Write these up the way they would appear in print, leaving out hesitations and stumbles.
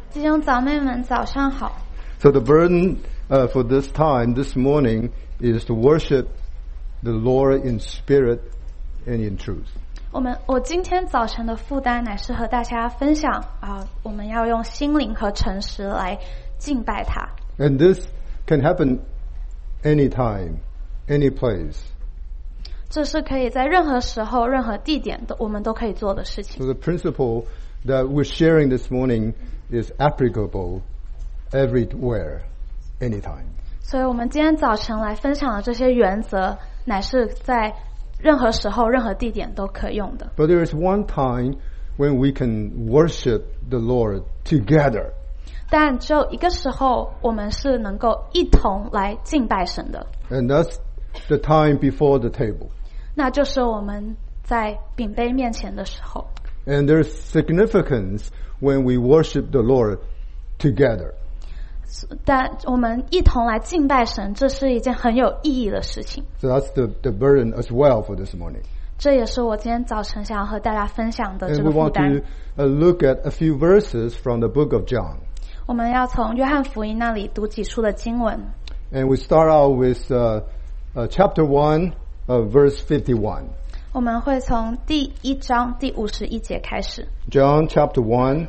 弟兄姊妹们，早上好。 So the burden for this time, this morning, is to worship the Lord in spirit and in truth. 我今天早晨的负担乃是和大家分享我们要用心灵和诚实来敬拜他。 And this can happen anytime, any place. 这是可以在任何时候、任何地点我们都可以做的事情。 So the principle that we're sharing this morning is applicable everywhere, anytime. 所以我们今天早晨来分享的这些原则，乃是在任何时候、任何地点都可用的。 But there is one time when we can worship the Lord together. 但只有一个时候，我们是能够一同来敬拜神的。 And that's the time before the table. 那就是我们在饼杯面前的时候。 And there's significance when we worship the Lord together. 但我们一同来敬拜神，这是一件很有意义的事情。 So that's the burden as well for this morning. 这也是我今天早晨想要和大家分享的这 And 个 we 负 want 担。 to look at a few verses from the book of John. 我们要从约翰福音那里读几处的经文。 And we start out with chapter 1, verse 51. 我们会从第1章第51节开始。 John chapter 1,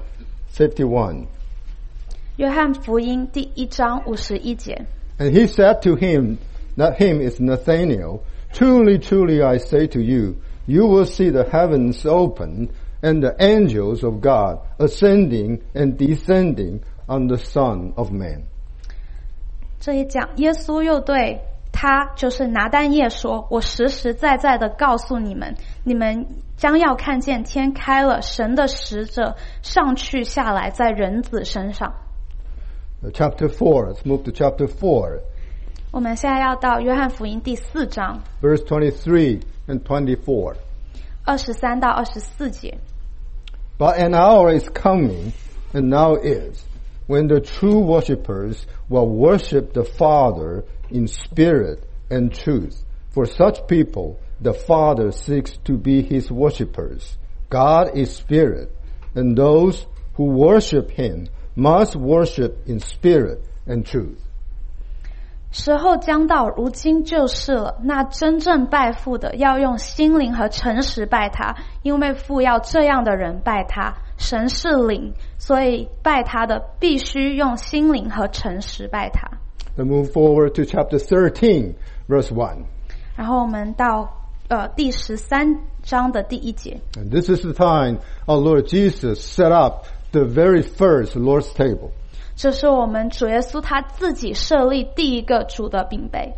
51. 约翰福音第1章51节。 And he said to him, that him is Nathanael, Truly, truly, I say to you, you will see the heavens opened and the angels of God ascending and descending on the Son of Man. 这一讲，耶稣又对他，就是拿但业说：“我实实在在的告诉你们，你们将要看见天开了，神的使者上去下来，在人子身上。” Chapter 4, let's move to chapter 4. 我们现在要到约翰福音第4章 Verse 23 and 24. 23到24节。 But an hour is coming, and now is, when the true worshippers will worship the Father in spirit and truth. For such people, the Father seeks to be his worshippers. God is spirit, and those who worship him must worship in spirit and truth. 时候将到，如今就是了。那真正拜父的，要用心灵和诚实拜他，因为父要这样的人拜他。神是灵，所以拜他的必须用心灵和诚实拜他。 Then move forward to chapter 13, verse 1. 然后我们到第13章的第1节。 And this is the time our Lord Jesus set up the very first Lord's table. 这是我们主耶稣他自己设立第一个主的饼杯。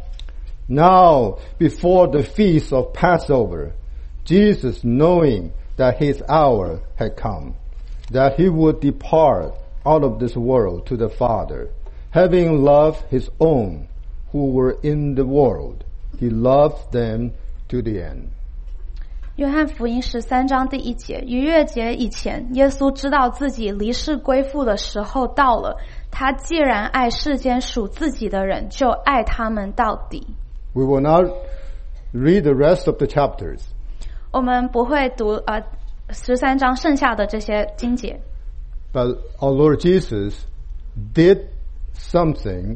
Now, before the feast of Passover, Jesus, knowing that his hour had come, that he would depart out of this world to the Father, having loved his own who were in the world, he loved them to the end. 约翰福音13章第1节，逾越节以前，耶稣知道自己离世归父的时候到了。他既然爱世间属自己的人，就爱他们到底。 We will not read the rest of the chapters. 我们不会读13章剩下的这些经节。 But our Lord Jesus did something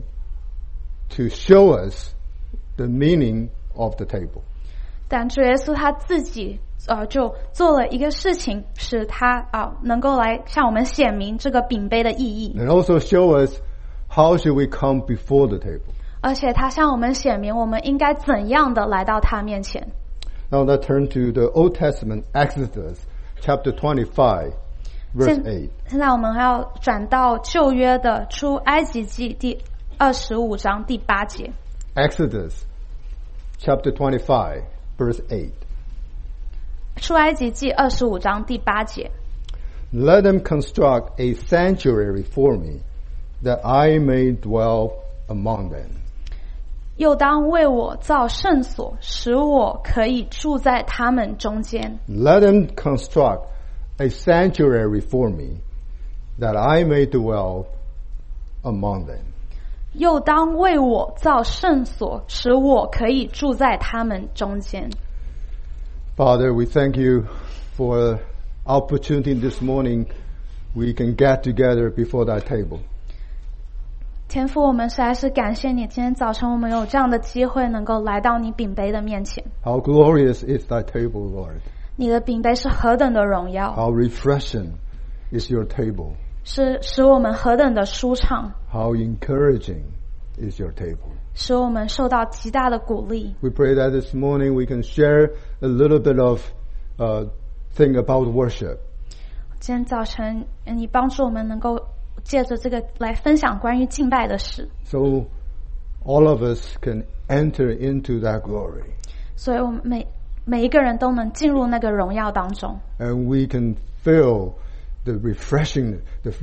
to show us the meaning of the table. 但主耶稣他自己就做了一个事情，使他能够来向我们显明这个饼杯的意义， And also show us how should we come before the table. 而且他向我们显明我们应该怎样的来到他面前。 Now let's turn to the Old Testament, Exodus, chapter 25, verse 8. 现在我们要转到旧约的出埃及记第25章第8节。 Exodus, chapter 25, verse 8. 出埃及记25章第8节。 Let them construct a sanctuary for me, that I may dwell among them. 又当为我造圣所，使我可以住在他们中间。 Let them construct a sanctuary for me, that I may dwell among them. 又当为我造圣所，使我可以住在他们中间。 Father, we thank you for opportunity this morning we can get together before that table. 天父，我们实在是感谢你，今天早晨我们有这样的机会能够来到你饼杯的面前。 How glorious is that table, Lord. 你的饼杯是何等的荣耀， How refreshing is your table. 是使我们何等的舒畅， How encouraging is your table. 使我们受到极大的鼓励。 We pray that this morning we can share a little bit of thing about worship. 今天早晨你帮助我们能够借着这个来分享关于敬拜的事， So all of us can enter into that glory. 所以我们每一个人都能进入那个荣耀当中， And we can feel the refreshingness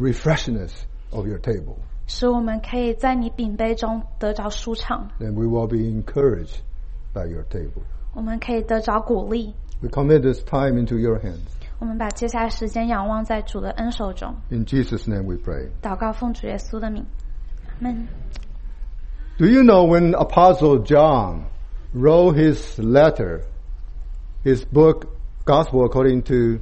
of your table. 使我们可以在你饼杯中得着舒畅， Then we will be encouraged by your table. 我们可以得着鼓励。 We commit this time into your hands. 我们把接下来时间仰望在主的恩手中， In Jesus' name we pray. 祷告奉主耶稣的名，阿们。 Do you know when Apostle John wrote his letter, his book, Gospel according to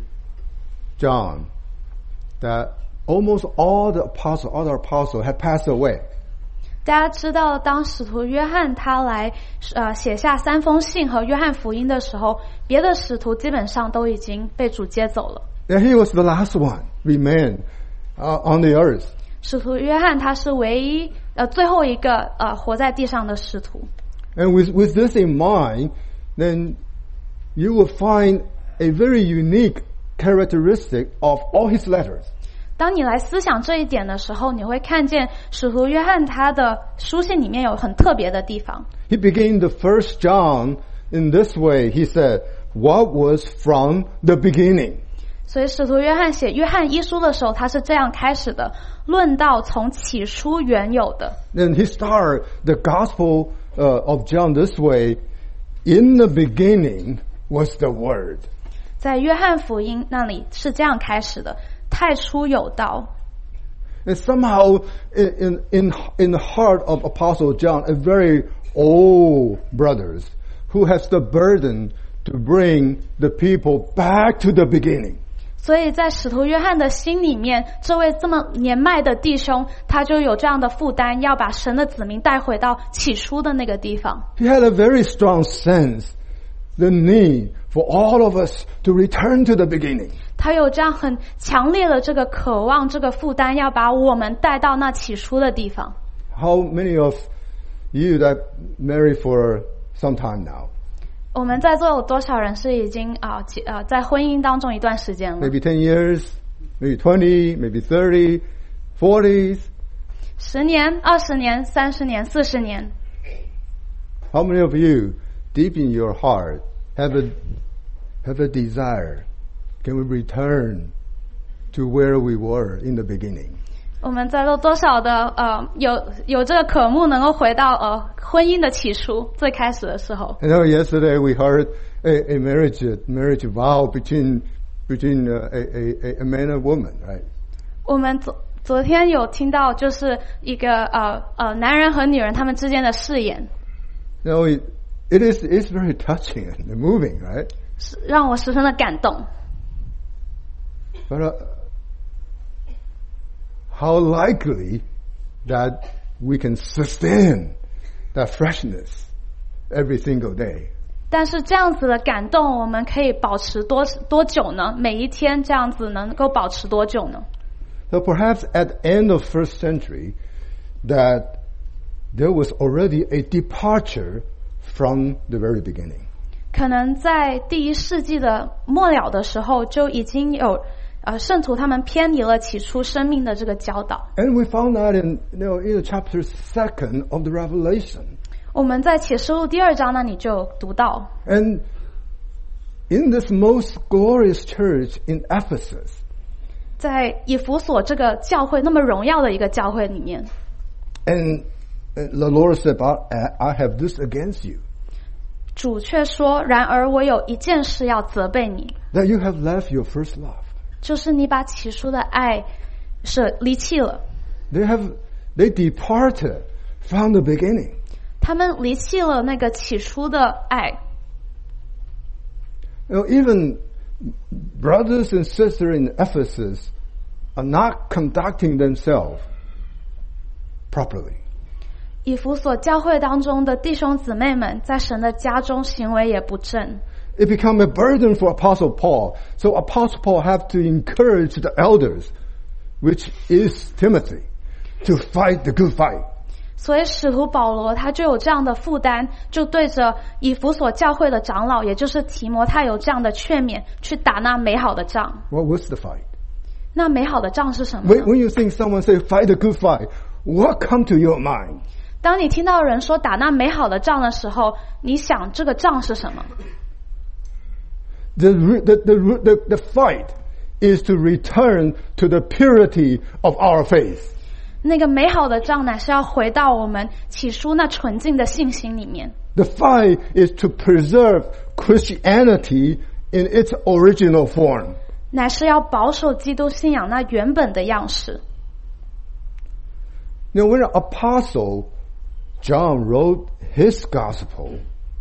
John, that almost all the other apostles had passed away? 大家知道，当使徒约翰他来写下3封信和约翰福音的时候，别的使徒基本上都已经被主接走了。 And he was the last one remain on the earth. 使徒约翰他是唯一最后一个活在地上的使徒。 And with this in mind, then you will find a very unique characteristic of all his letters. 当你来思想这一点的时候，你会看见使徒约翰他的书信里面有很特别的地方。 He began the first John in this way. He said, "What was from the beginning." 所以使徒约翰写约翰一书的时候，他是这样开始的：论到从起初原有的。 Then he started the Gospel of John this way. In the beginning was the Word. 在约翰福音那里是这样开始的：太初有道。 And somehow in the heart of Apostle John, a very old brothers who has the burden to bring the people back to the beginning. 所以在使徒约翰的心里面，这位这么年迈的弟兄，他就有这样的负担，要把神的子民带回到起初的那个地方。 He had a very strong sense, the need for all of us to return to the beginning. 他有这样很强烈的这个渴望，这个负担，要把我们带到那起初的地方。 How many of you that married for some time now? 我们在座有多少人是已经在婚姻当中一段时间了？ Maybe 10 years, maybe 20, maybe 30, 40s. 10年、20年、30年、40年。 How many of you, deep in your heart, have a desire? Can we return to where we were in the beginning? 我们在座多少的有这个渴慕，能够回到婚姻的起初最开始的时候。 I know yesterday we heard a marriage vow between a man and woman, right? 我们昨天有听到，就是一个男人和女人他们之间的誓言。 You know, it's very touching and moving, right? 让我十分的感动。 But how likely that we can sustain that freshness every single day? 但是这样子的感动，我们可以保持多久呢？每一天这样子能够保持多久呢？ So perhaps at the end of first century, that there was already a departure from the very beginning. 可能在第1世纪的末了的时候，就已经有圣徒他们偏离了起初生命的这个教导。 And we found that in the chapter 2 of the Revelation. 我们在启示录第2章那里就有读到。 And in this most glorious church in Ephesus, 在以弗所这个教会那么荣耀的一个教会里面， and the Lord said, I have this against you, 主却说：“然而我有一件事要责备你， that you have left your first love. 就是你把起初的爱是离弃了。 They departed from the beginning. 他们离弃了那个起初的爱。 Even brothers and sisters in Ephesus are not conducting themselves properly. 以弗所教会当中的弟兄姊妹们，在神的家中行为也不正。 It became a burden for Apostle Paul. So Apostle Paul have to encourage the elders, which is Timothy, to fight the good fight. 所以使徒保罗他就有这样的负担，就对着以弗所教会的长老，也就是提摩太有这样的劝勉，去打那美好的仗。 What was the fight? 那美好的仗是什么呢？ When you think someone say fight a good fight, what come to your mind? 当你听到人说打那美好的仗的时候，你想这个仗是什么？ The fight is to return to the purity of our faith. 那个美好的仗乃是要回到我们起初那纯净的信心里面。 The fight is to preserve Christianity in its original form. 乃是要保守基督信仰那原本的样式。 Now, when Apostle John wrote his gospel,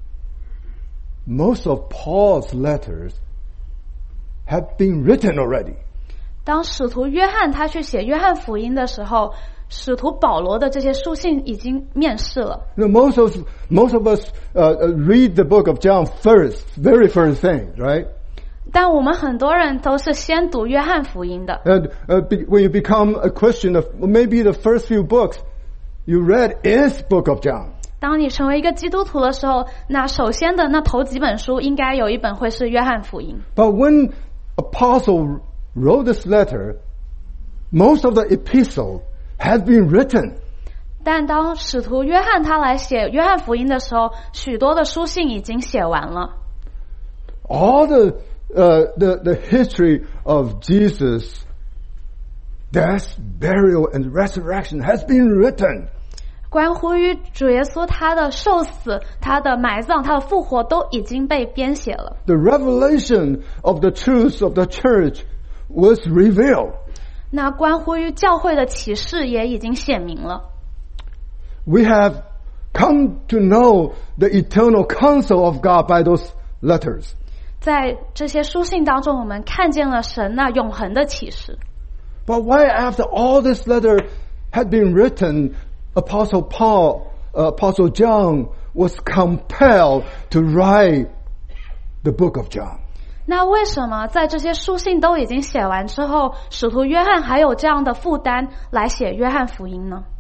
most of Paul's letters have been written already. 当使徒约翰他去写约翰福音的时候，使徒保罗的这些书信已经面世了。 You know, most of us read the book of John first, very first thing, right? 但我们很多人都是先读约翰福音的。 When you become a Christian, maybe the first few books you read is book of John. 当你成为一个基督徒的时候，那首先的那头几本书应该有一本会是约翰福音。 But when Apostle wrote this letter, most of the epistle has been written. 但当使徒约翰他来写约翰福音的时候，许多的书信已经写完了。 All the history of Jesus' death, burial, and resurrection has been written. 关乎于主耶稣他的受死、他的埋葬、他的复活都已经被编写了。 The revelation of the truths of the church was revealed. 那关乎于教会的启示也已经显明了。 We have come to know the eternal counsel of God by those letters. 在这些书信当中，我们看见了神那永恒的启示。 But why after all this letter had been written, Apostle Paul, Apostle John was compelled to write the book of John? 那为什么在这些书信都已经写完之后，使徒约翰还有这样的负担来写约翰福音呢？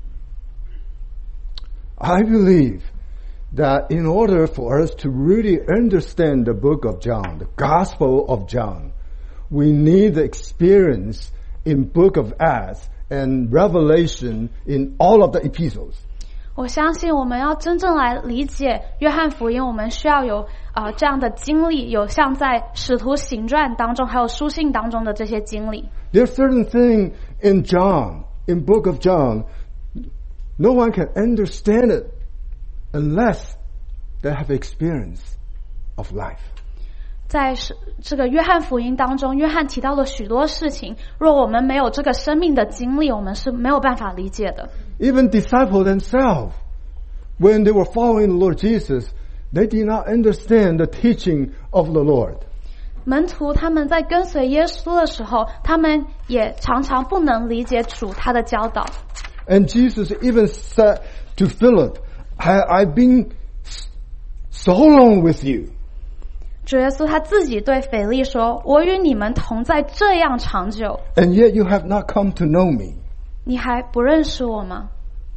I believe that in order for us to really understand the book of John, the Gospel of John, we need the experience in book of Acts and Revelation in all of the epistles. 我相信我们要真正来理解约翰福音，我们需要有这样的经历，有像在使徒行传当中还有书信当中的这些经历。 There are certain things in John, in book of John, no one can understand it unless they have experience of life. 在这个约翰福音当中，约翰提到了许多事情，若我们没有这个生命的经历，我们是没有办法理解的。 Even disciples themselves, when they were following the Lord Jesus, they did not understand the teaching of the Lord. 门徒他们在跟随耶稣的时候，他们也常常不能理解主他的教导。 And Jesus even said to Philip, I've been so long with you. 主耶稣他自己对腓力说：“我与你们同在这样长久， And yet you have not come to know me. 你还不认识我吗？”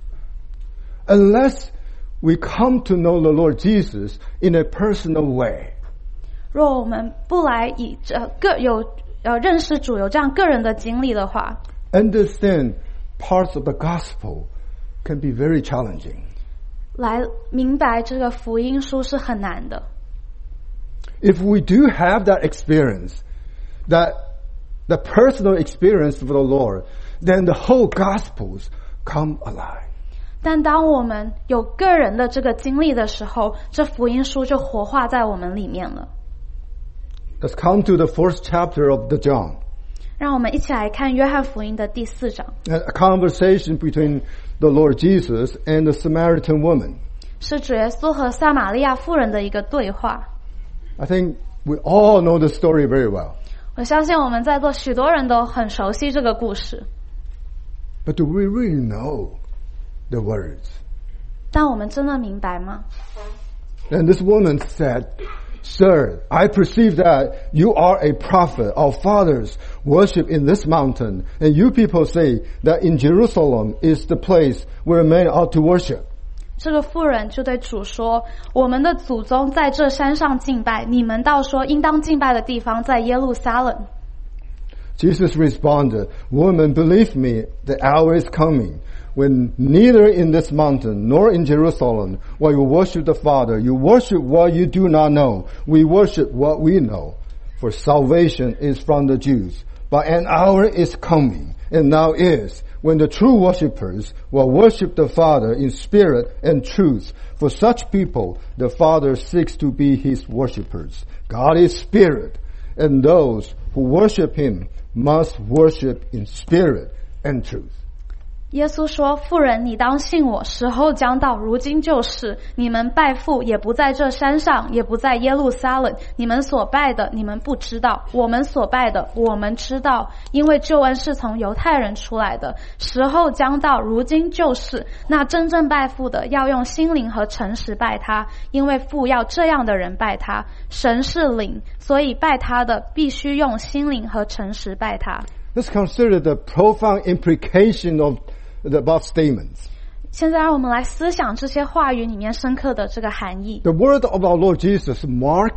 Unless we come to know the Lord Jesus in a personal way. 若我们不来以认识主有这样个人的经历的话， Understand parts of the gospel can be very challenging. 来明白这个福音书是很难的。 If we do have that experience, that the personal experience of the Lord, then the whole gospels come alive. 但当我们有个人的这个经历的时候，这福音书就活化在我们里面了。 Let's come to the fourth chapter of the John. 让我们一起来看约翰福音的第4章， A conversation between the Lord Jesus and the Samaritan woman. 是主耶稣和撒玛利亚妇人的一个对话。 I think we all know the story very well. 我相信我们在座许多人都很熟悉这个故事， But do we really know the words? 但我们真的明白吗？ And this woman said, Sir, I perceive that you are a prophet. Our fathers worship in this mountain, and you people say that in Jerusalem is the place where men ought to worship. 这个妇人就对主说，我们的祖宗在这山上敬拜，你们倒说应当敬拜的地方在耶路撒冷。 Jesus responded, Woman, believe me, the hour is coming when neither in this mountain nor in Jerusalem will you worship the Father. You worship what you do not know. We worship what we know. For salvation is from the Jews. But an hour is coming, and now is, when the true worshippers will worship the Father in spirit and truth. For such people, the Father seeks to be his worshippers. God is spirit, and those who worship him must worship in spirit and truth. 耶稣说，妇人，你当信我，时候将到，如今就是，你们拜父也不在这山上，也不在耶路撒冷，你们所拜的你们不知道，我们所拜的我们知道，因为救恩是从犹太人出来的，时候将到，如今就是，那真正拜父的要用心灵和诚实拜他，因为父要这样的人拜他，神是灵，所以拜他的必须用心灵和诚实拜他。 Let's consider the profound implication of the above statements. 现在让我们来思想这些话语里面深刻的这个含义。 The word of our Lord Jesus mark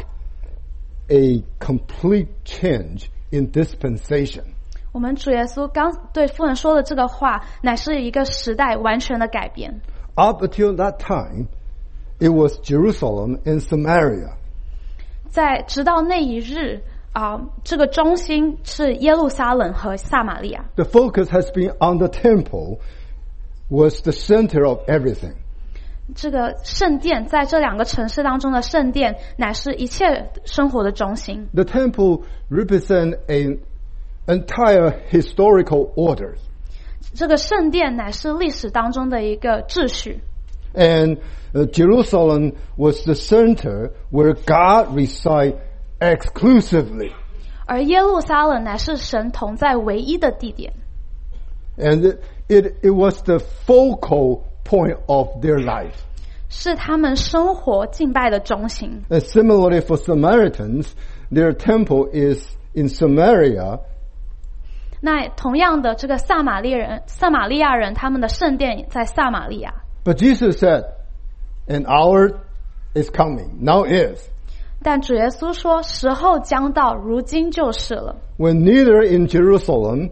a complete change in dispensation. 我们主耶稣刚对妇人说的这个话，乃是一个时代完全的改变。 Up until that time, it was Jerusalem and Samaria. 在直到那一日这个中心是耶路撒冷和撒玛利亚。 The focus has been on the temple, was the center of everything. 这个圣殿在这两个城市当中的圣殿，乃是一切生活的中心。 The temple represents an entire historical order. 这个圣殿乃是历史当中的一个秩序。 And Jerusalem was the center where God resides exclusively. 而耶路撒冷乃是神同在唯一的地点。 And it was the focal point of their life. 是他们生活敬拜的中心。 And similarly for Samaritans, their temple is in Samaria. 那同样的，这个撒玛利亚人，他们的圣殿在撒玛利亚。 But Jesus said, an hour is coming, now is, 但主耶稣说，时候将到，如今就是了。 when neither in Jerusalem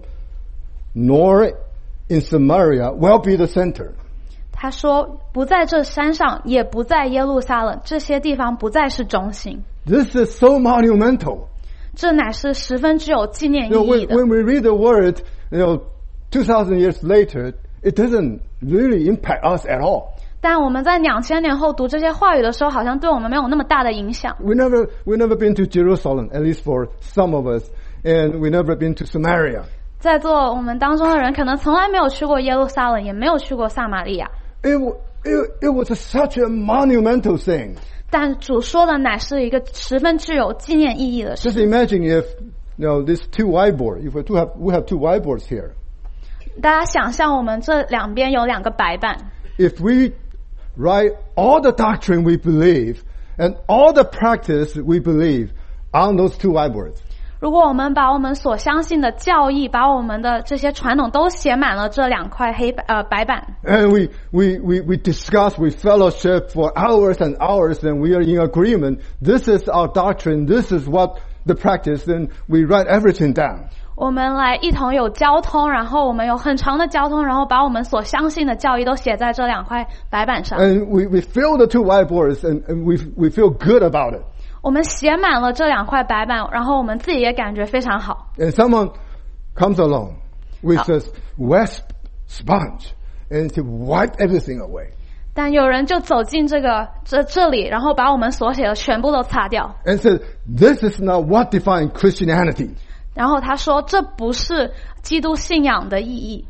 nor in Samaria will be the center. 他说，不在这山上，也不在耶路撒冷，这些地方不再是中心。 This is so monumental. 这乃是十分具有纪念意 You know, 义的。 when we read the word, 2,000 years later, it doesn't really impact us at all. 但我们在2000年后读这些话语的时候，好像对我们没有那么大的影响。 We never been to Jerusalem, at least for some of us, and we never been to Samaria. 在座我们当中的人，可能从来没有去过耶路撒冷，也没有去过撒玛利亚。 It was such a monumental thing. 但主说的乃是一个十分具有纪念意义的事。 Just imagine if, these two whiteboards, if we have two whiteboards here. 大家想象我们这两边有两个白板， If we write all the doctrine we believe and all the practice we believe on those two whiteboards, 如果我们把我们所相信的教义，把我们的这些传统都写满了这两块白板， and we discuss, we fellowship for hours and hours, and we are in agreement. This is our doctrine. This is what the practice. And we write everything down. 我们来一同有交通，然后我们有很长的交通，然后把我们所相信的教义都写在这两块白板上。 And we fill the two whiteboards, and we feel good about it. 我们写满了这两块白板，然后我们自己也感觉非常好。 And someone comes along with a wet sponge and to wipe everything away. 但有人就走进这里，然后把我们所写的全部都擦掉。 And said, this is not what defines Christianity. 然后他说，这不是基督信仰的意义。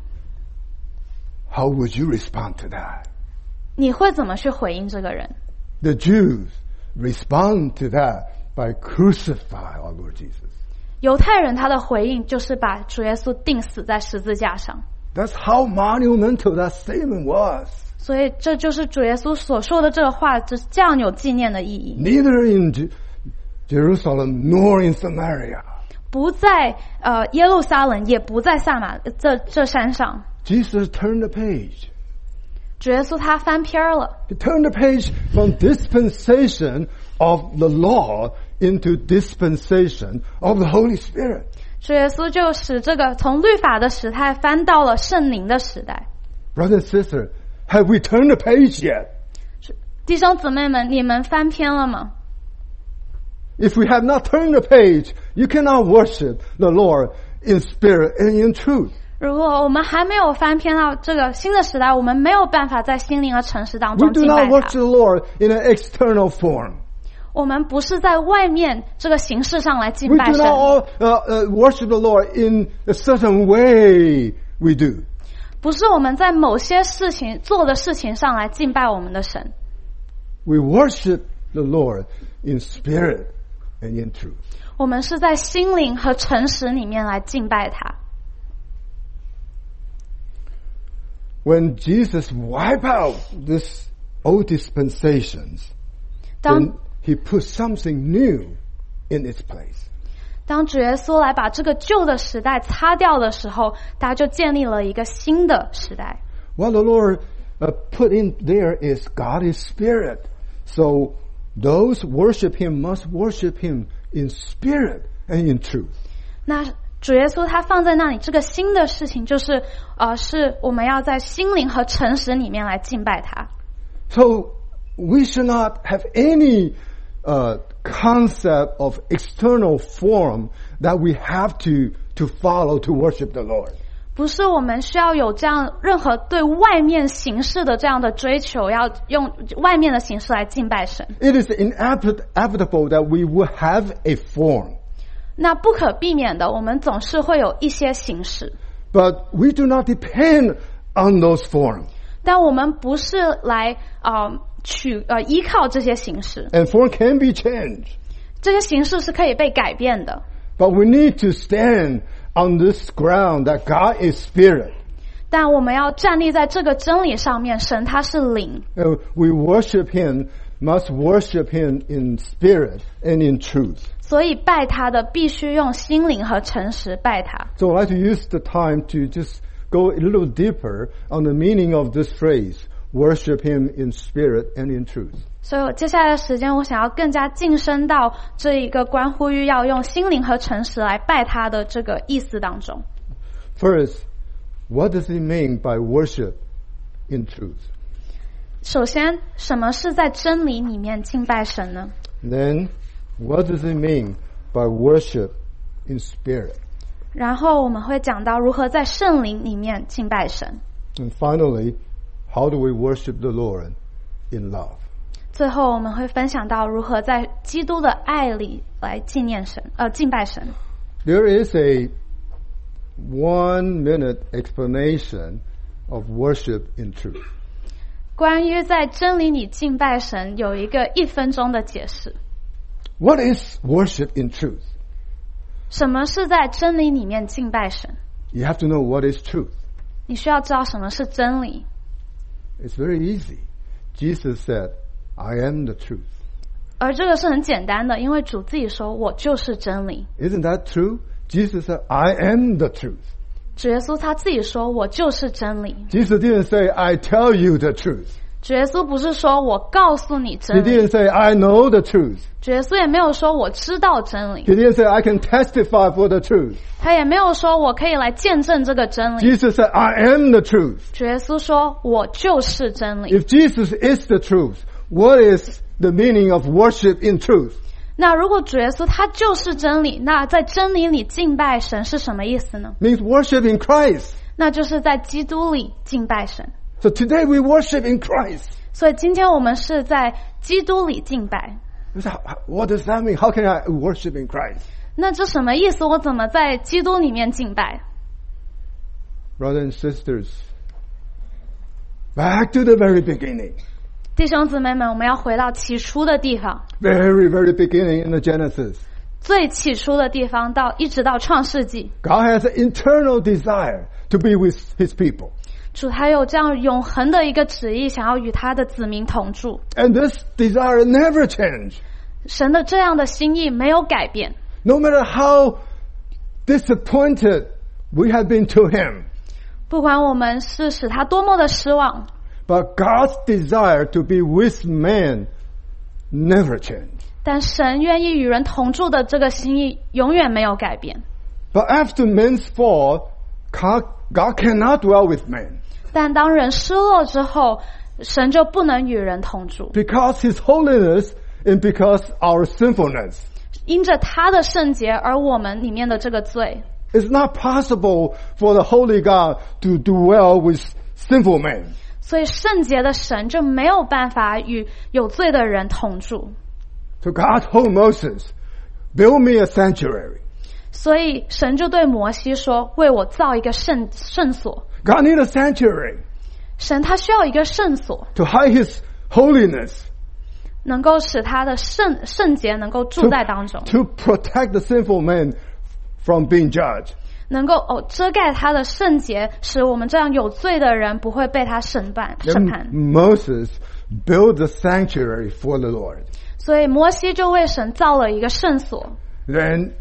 How would you respond to that? 你会怎么去回应这个人？ The Jews respond to that by crucifying our Lord Jesus. 犹太人他的回应就是把主耶稣钉死在十字架上。 That's how monumental that statement was. 所以这就是主耶稣所说的这个话，就是这样有纪念的意义。 Neither in Jerusalem nor in Samaria. 不在耶路撒冷，也不在撒玛这山上。 Jesus turned the page. 主耶稣他翻篇了。 He turned the page from dispensation of the law into dispensation of the Holy Spirit. 主耶稣就使这个从律法的时代翻到了圣灵的时代。 Brother and sister, have we turned the page yet? 弟兄姊妹们，你们翻篇了吗？ If we have not turned the page, you cannot worship the Lord in spirit and in truth. 如果我们还没有翻篇到这个新的时代，我们没有办法在心灵和诚实当 We 中 do 敬拜 not 他。 worship the Lord in an external form. 我们不是在外面这个形式上来敬 We 拜 do 神， not worship the Lord in a certain way we do. 不是我们在某些事情做的事情上来敬拜我们的神。 We worship the Lord in spirit and in truth. 我们是在心灵和诚实里面来敬拜他。 When Jesus wiped out these old dispensations, 当 then he put something new in its place. 当主耶稣来把这个旧的时代擦掉的时候，大家就建立了一个新的时代。 What the Lord put in there is God is spirit. So those worship him must worship him in spirit and in truth. 那主耶稣他放在那里，这个新的事情就是是我们要在心灵和诚实里面来敬拜他。 So we should not have any concept of external form that we have to follow to worship the Lord. 不是我们需要有这样任何对外面形式的这样的追求，要用外面的形式来敬拜神。 It is inevitable that we will have a form. 那不可避免的，我们总是会有一些形式， But we do not depend on those forms. 但我们不是来依靠这些形式， And form can be changed. 这些形式是可以被改变的。 But we need to stand on this ground that God is spirit. 但我们要站立在这个真理上面，神他是灵， And we worship him, must worship him in spirit and in truth. 所以拜他的必须用心灵和诚实拜他。 So I'd like to use the time to just go a little deeper on the meaning of this phrase, worship him in spirit and in truth. 所以我接下来的时间，我想要更加晋升到这一个关乎于要用心灵和诚实来拜他的这个意思当中。 First, what does it mean by worship in truth? 首先，什么是在真理里面敬拜神呢？ Then, what does it mean by worship in spirit? 然后我们会讲到如何在圣灵里面敬拜神。 And finally, how do we worship the Lord in love? 最后我们会分享到如何在基督的爱里来敬拜神。 There is a 1-minute explanation of worship in truth. 关于在真理里敬拜神，有一个1分钟的解释。 What is worship in truth? 什么是在真理里面敬拜神？ You have to know what is truth. 你需要知道什么是真理。 It's very easy. Jesus said, I am the truth. 而这个是很简单的，因为主自己说我就是真理。 Isn't that true? Jesus said, I am the truth. 主耶稣他自己说我就是真理。 Jesus didn't say, I tell you the truth. 主耶稣不是说我告诉你 He 真理， didn't say, I know the truth. 主耶稣也没有说我知道真理， He didn't say, I can testify for the truth. 他也没有说我可以来见证这个真理。 Jesus said, I am the truth. 主耶稣说我就是真理。 If Jesus is the truth, what is the meaning of worship in truth? 那如果主耶稣他就是真理，那在真理里敬拜神是什么意思呢？ Means worship in Christ. 那就是在基督里敬拜神。 So today we worship in Christ. 所以今天我们是在基督里敬拜。 What does that mean? How can I worship in Christ? 那这什么意思？我怎么在基督里面敬拜？ Brothers and sisters, back to the very beginning. 弟兄姊妹们，我们要回到起初的地方， Very, very beginning in the Genesis. 最起初的地方一直到创世纪， God has an internal desire to be with his people. 主他有这样永恒的一个旨意，想要与他的子民同住。 And this desire never changes. 神的这样的心意没有改变， No matter how disappointed we have been to him. 不管我们是使他多么的失望， But God's desire to be with man never changes. 但神愿意与人同住的这个心意永远没有改变。 But after man's fall, God cannot dwell with man. 但当人失落之后，神就不能与人同住， Because his holiness and because our sinfulness. 因着他的圣洁而我们里面的这个罪， It's not possible for the holy God to dwell with sinful man. 所以圣洁的神就没有办法与有罪的人同住。 So God told Moses, build me a sanctuary. 所以神就对摩西说，为我造一个圣所。 God needs a sanctuary 神他需要一个圣所， to hide his holiness, 能够使他的圣洁能够住在当中， to protect the sinful man from being judged. 能够遮盖他的圣洁，使我们这样有罪的人不会被他审判。 Then Moses built the sanctuary for the Lord. 所以摩西就为神造了一个圣所。 Then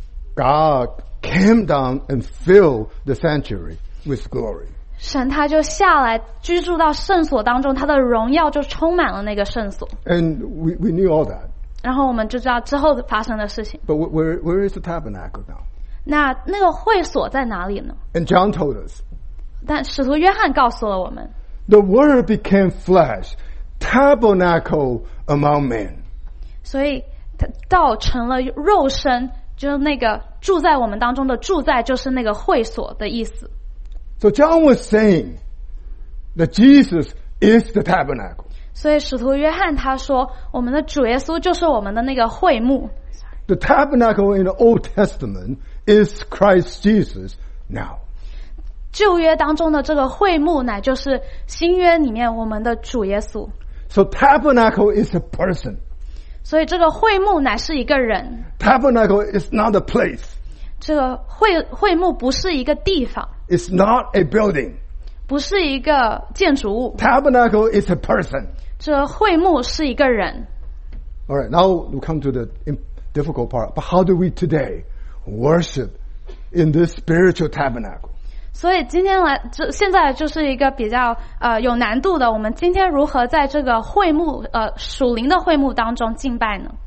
God came down and filled the sanctuary with glory. 神他就下来居住到圣所当中，他的荣耀就充满了那个圣所。 And we knew all that. 然后我们就知道之后发生的事情。 But where is the tabernacle now? 那个会所在哪里呢？ And John told us, 但使徒约翰告诉了我们， the Word became flesh, tabernacle among men. 所以他道成了肉身，就是那个住在我们当中的住在，就是那个会所的意思。 So John was saying that Jesus is the tabernacle. 所以使徒约翰他说，我们的主耶稣就是我们的那个会幕。 The tabernacle in the Old Testament is Christ Jesus now. 旧约当中的这个会幕，乃就是新约里面我们的主耶稣。 So tabernacle is a person. 所以这个会幕乃是一个人， Tabernacle is not a place. 这个会幕不是一个地方， It's not a building. 不是一个建筑物， Tabernacle is a person. 这会幕是一个人。 All right, now we come to the difficult part. But how do we today worship in this spiritual tabernacle? 所以现在就是一个比较有难度的，我们今天如何在这个会幕属灵的会幕当中敬拜呢？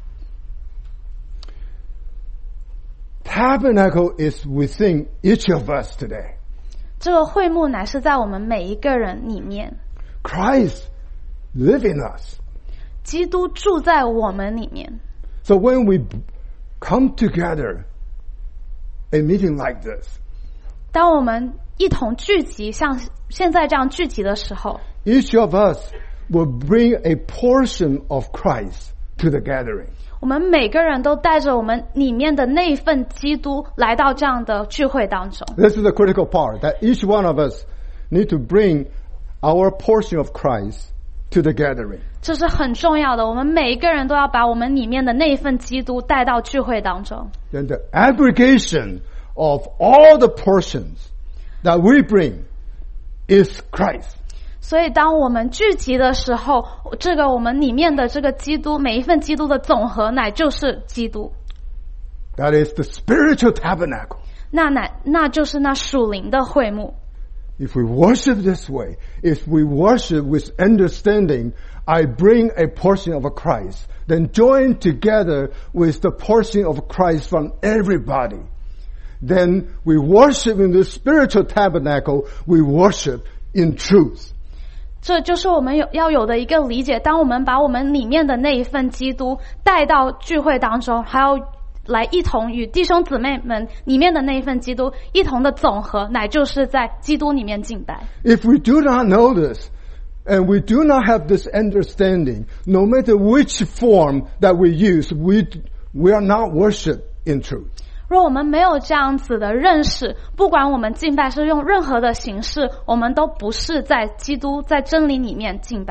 Tabernacle is within each of us today. 这个会幕乃是在我们每一个人里面， Christ lives in us. 基督住在我们里面。 So when we come together a meeting like this, 当我们一同聚集，像现在这样聚集的时候， each of us will bring a portion of Christ to the gathering. 我们每个人都带着我们里面的那一份基督来到这样的聚会当中。 This is the critical part, that each one of us need to bring our portion of Christ to the gathering. 这是很重要的，我们每一个人都要把我们里面的那一份基督带到聚会当中。 Then the aggregation of all the portions that we bring is Christ. 所以当我们聚集的时候，这个我们里面的这个基督，每一份基督的总和乃就是基督。 That is the spiritual tabernacle. 那就是那属灵的会幕。 If we worship this way, if we worship with understanding, I bring a portion of Christ, then join together with the portion of Christ from everybody. Then we worship in the spiritual tabernacle, we worship in truth. 这就是我们要有的一个理解，当我们把我们里面的那一份基督带到聚会当中，还要来一同与弟兄姊妹们里面的那一份基督一同的总和，乃就是在基督里面敬拜。 If we do not know this, and we do not have this understanding, no matter which form that we use, we are not worship in truth. 若我们没有这样子的认识，不管我们敬拜是用任何的形式，我们都不是在基督在真理里面敬拜。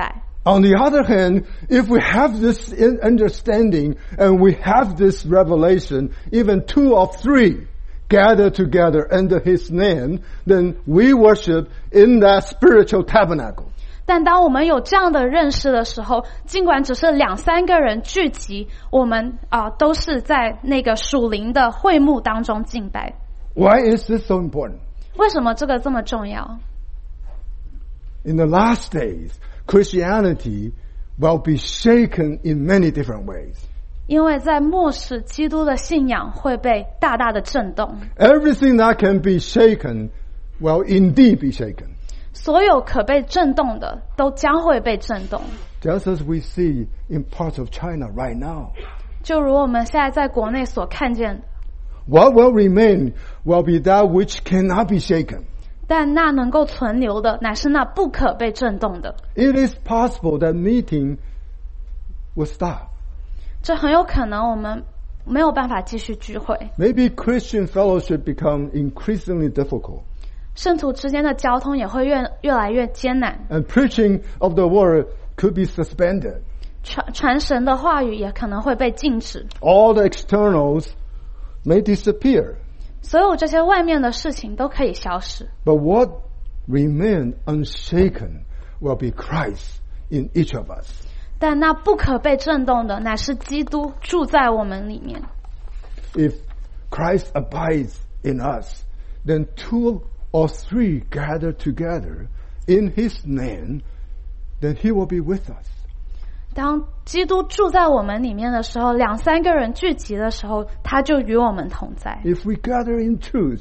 On the other hand, if we have this understanding and we have this revelation, even 2 or 3 gather together under His name, then we worship in that spiritual tabernacle. 但当我们有这样的认识的时候，尽管只是2、3个人聚集，我们都是在那个属灵的会幕当中敬拜。 Why is this so important? 为什么这个这么重要？ In the last days, Christianity will be shaken in many different ways. 因为在末世，基督的信仰会被大大的震动。 Everything that can be shaken will indeed be shaken. 所有可被震动的都将会被震动， Just as we see in parts of China right now. 就如我们现在在国内所看见的。 What will remain will be that which cannot be shaken. 但那能够存留的，乃是那不可被震动的。 It is possible that meeting will stop. 这很有可能我们没有办法继续聚会， Maybe Christian fellowship become increasingly difficult. 圣徒之间的交通也会越来越艰难， And preaching of the word could be suspended. 传神的话语也可能会被禁止， All the externals may disappear. 所有这些外面的事情都可以消失。 But what remain unshaken will be Christ in each of us. 但那不可被震动的，乃是基督住在我们里面。 If Christ abides in us, then 2 or 3 gather together in His name, then He will be with us. 当基督住在我们里面的时候，2、3个人聚集的时候，他就与我们同在。 If we gather in truth,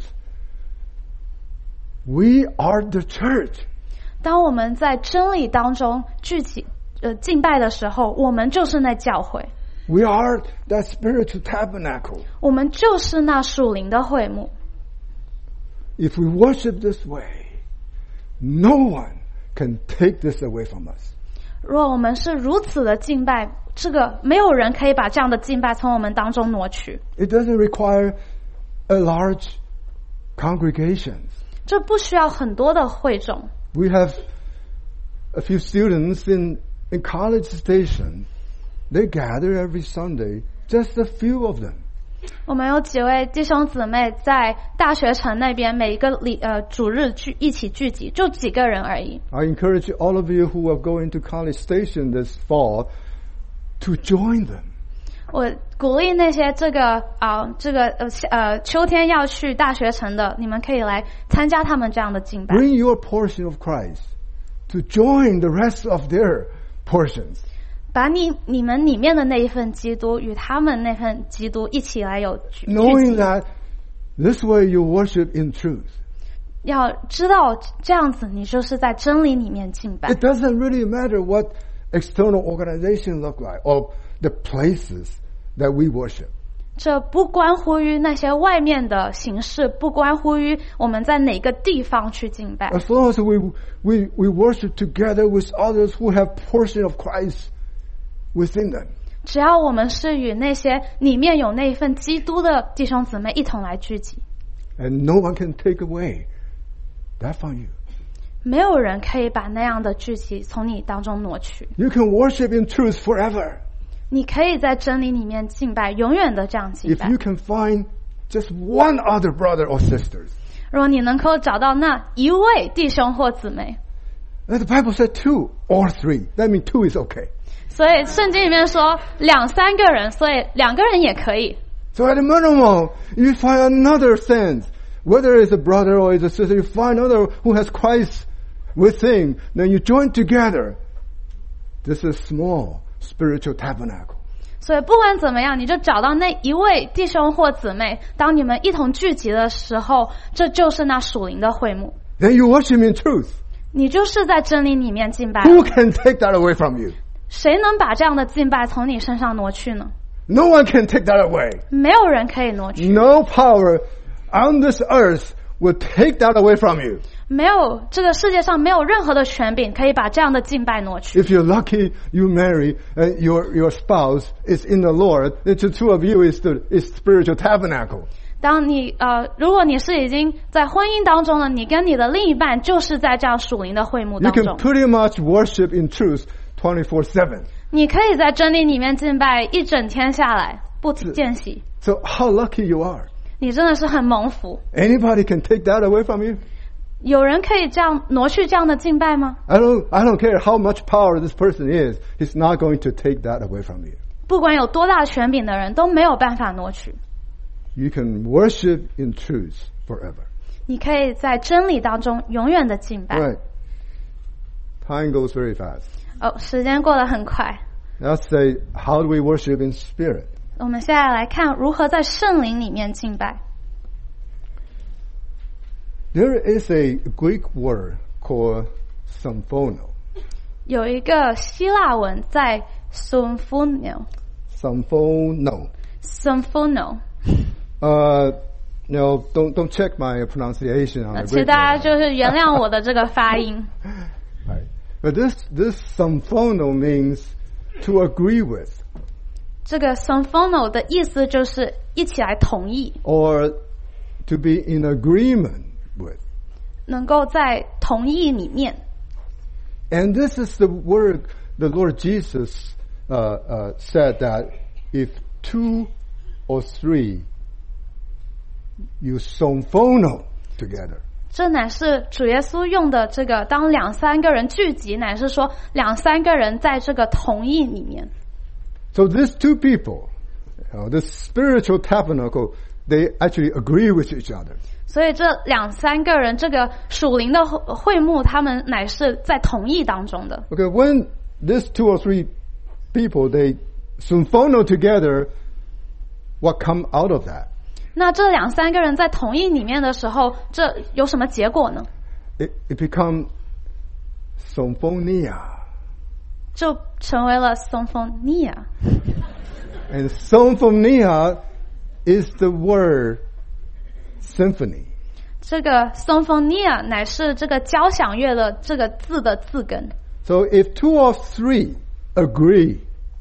we are the church. 当我们在真理当中敬拜的时候，我们就是那教会， We are that spiritual tabernacle. 我们就是那属灵的会幕。 If we worship this way, no one can take this away from us. 若我们是如此的敬拜，这个没有人可以把这样的敬拜从我们当中挪去。 It doesn't require a large congregation. 这不需要很多的会众。 We have a few students in College Station. They gather every Sunday, just a few of them. 我们有几位弟兄姊妹在大学城那边，每一个主日一起聚集，就几个人而已。 I encourage all of you who are going to College Station this fall to join them. 我鼓励那些秋天要去大学城的，你们可以来参加他们这样的敬拜。 Bring your portion of Christ to join the rest of their portions. 把你们里面的那一份基督与他们那份基督一起来有聚集。 Knowing that this way you worship in truth. 要知道这样子，你就是在真理里面敬拜。 It doesn't really matter what external organizations look like or the places that we worship. 这不关乎于那些外面的形式，不关乎于我们在哪个地方去敬拜。 As long as we worship together with others who have portion of Christ within them. 只要我们是与那些里面有那一份基督的弟兄姊妹一同来聚集， And no one can take away that from you. 没有人可以把那样的聚集从你当中挪去。 You can worship in truth forever. 你可以在真理里面敬拜，永远的这样敬 If 拜 you。can find just one other brother or sisters. 如果你能够找到那一位弟兄或姊妹， And the Bible said 2 or 3. That means 2 is okay. 所以圣经里面说2、3个人，所以2个人也可以。 So at a minimum, you find another sense. Whether it's a brother or it's a sister, you find another who has Christ within. Then you join together. This is small spiritual tabernacle. 所以不管怎么样，你就找到那一位弟兄或姊妹，当你们一同聚集的时候，这就是那属灵的会幕。 Then you worship in truth. 你就是在真理里面敬拜。 Who can take that away from you? 谁能把这样的敬拜从你身上挪去呢？ No one can take that away. 没有人可以挪去。 No power on this earth will take that away from you. 没有，这个世界上没有任何的权柄可以把这样的敬拜挪去。 If you're lucky, you marry and your spouse is in the Lord. The two of you is spiritual tabernacle. 当你如果你是已经在婚姻当中了，你跟你的另一半就是在这样属灵的会幕 You 当 can 中， pretty much worship in truth 24/7. 你可以在真理里面敬拜一整天下来，不间隙。 So how lucky you are. 你真的是很蒙福。 Anybody can take that away from you? 有人可以这样挪去这样的敬拜吗？ I don't care how much power this person is. He's not going to take that away from you. 不管有多大权柄的人都没有办法挪去。 You can worship in truth forever. 你可以在真理当中永远的敬拜。 Right. Time goes very fast. 时间过得很快。 Let's say, how do we worship in spirit? 我们现在来看如何在圣灵里面敬拜。 There is a Greek word called symphono. 有一个希腊文在 symphono。 Symphono. No, don't check my pronunciation on the 其实大家 radio. 就是原谅我的这个发音。 Right. But this symphono means to agree with 这个 symphono 的意思就是一起来同意， or to be in agreement with. 能够在同意里面。 And this is the word the Lord Jesus said that if 2 or 3 you symphono together. 这乃是主耶稣用的这个，当2-3个人聚集，乃是说2-3个人在这个同意里面。 So these two people, this spiritual tabernacle, they actually agree with each other. 所以这2-3个人，这个属灵的会幕，他们乃是在同意当中的。 Okay, when these 2 or 3 people, they symphono together, what come out of that? 那这2-3个人在同意里面的时候，这有什么结果呢？ It becomes symphonia. 就成为了 symphonia。 And symphonia is the word symphony. 这个 symphonia 乃是这个交响乐的这个字的字根。 So if 2 or 3 agree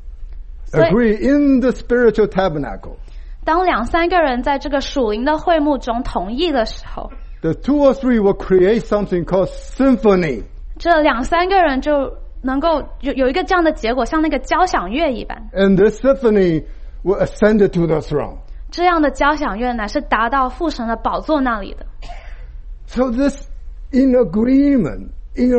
in the spiritual tabernacle, 当2-3个人在这个属灵的会幕中同意的时候， the 2 or 3 will create something called symphony. 这2-3个人就能够有一个这样的结果，像那个交响乐一般。 And the symphony will ascend to the throne. 这样的交响乐乃是达到父神的宝座那里的。 So this in agreement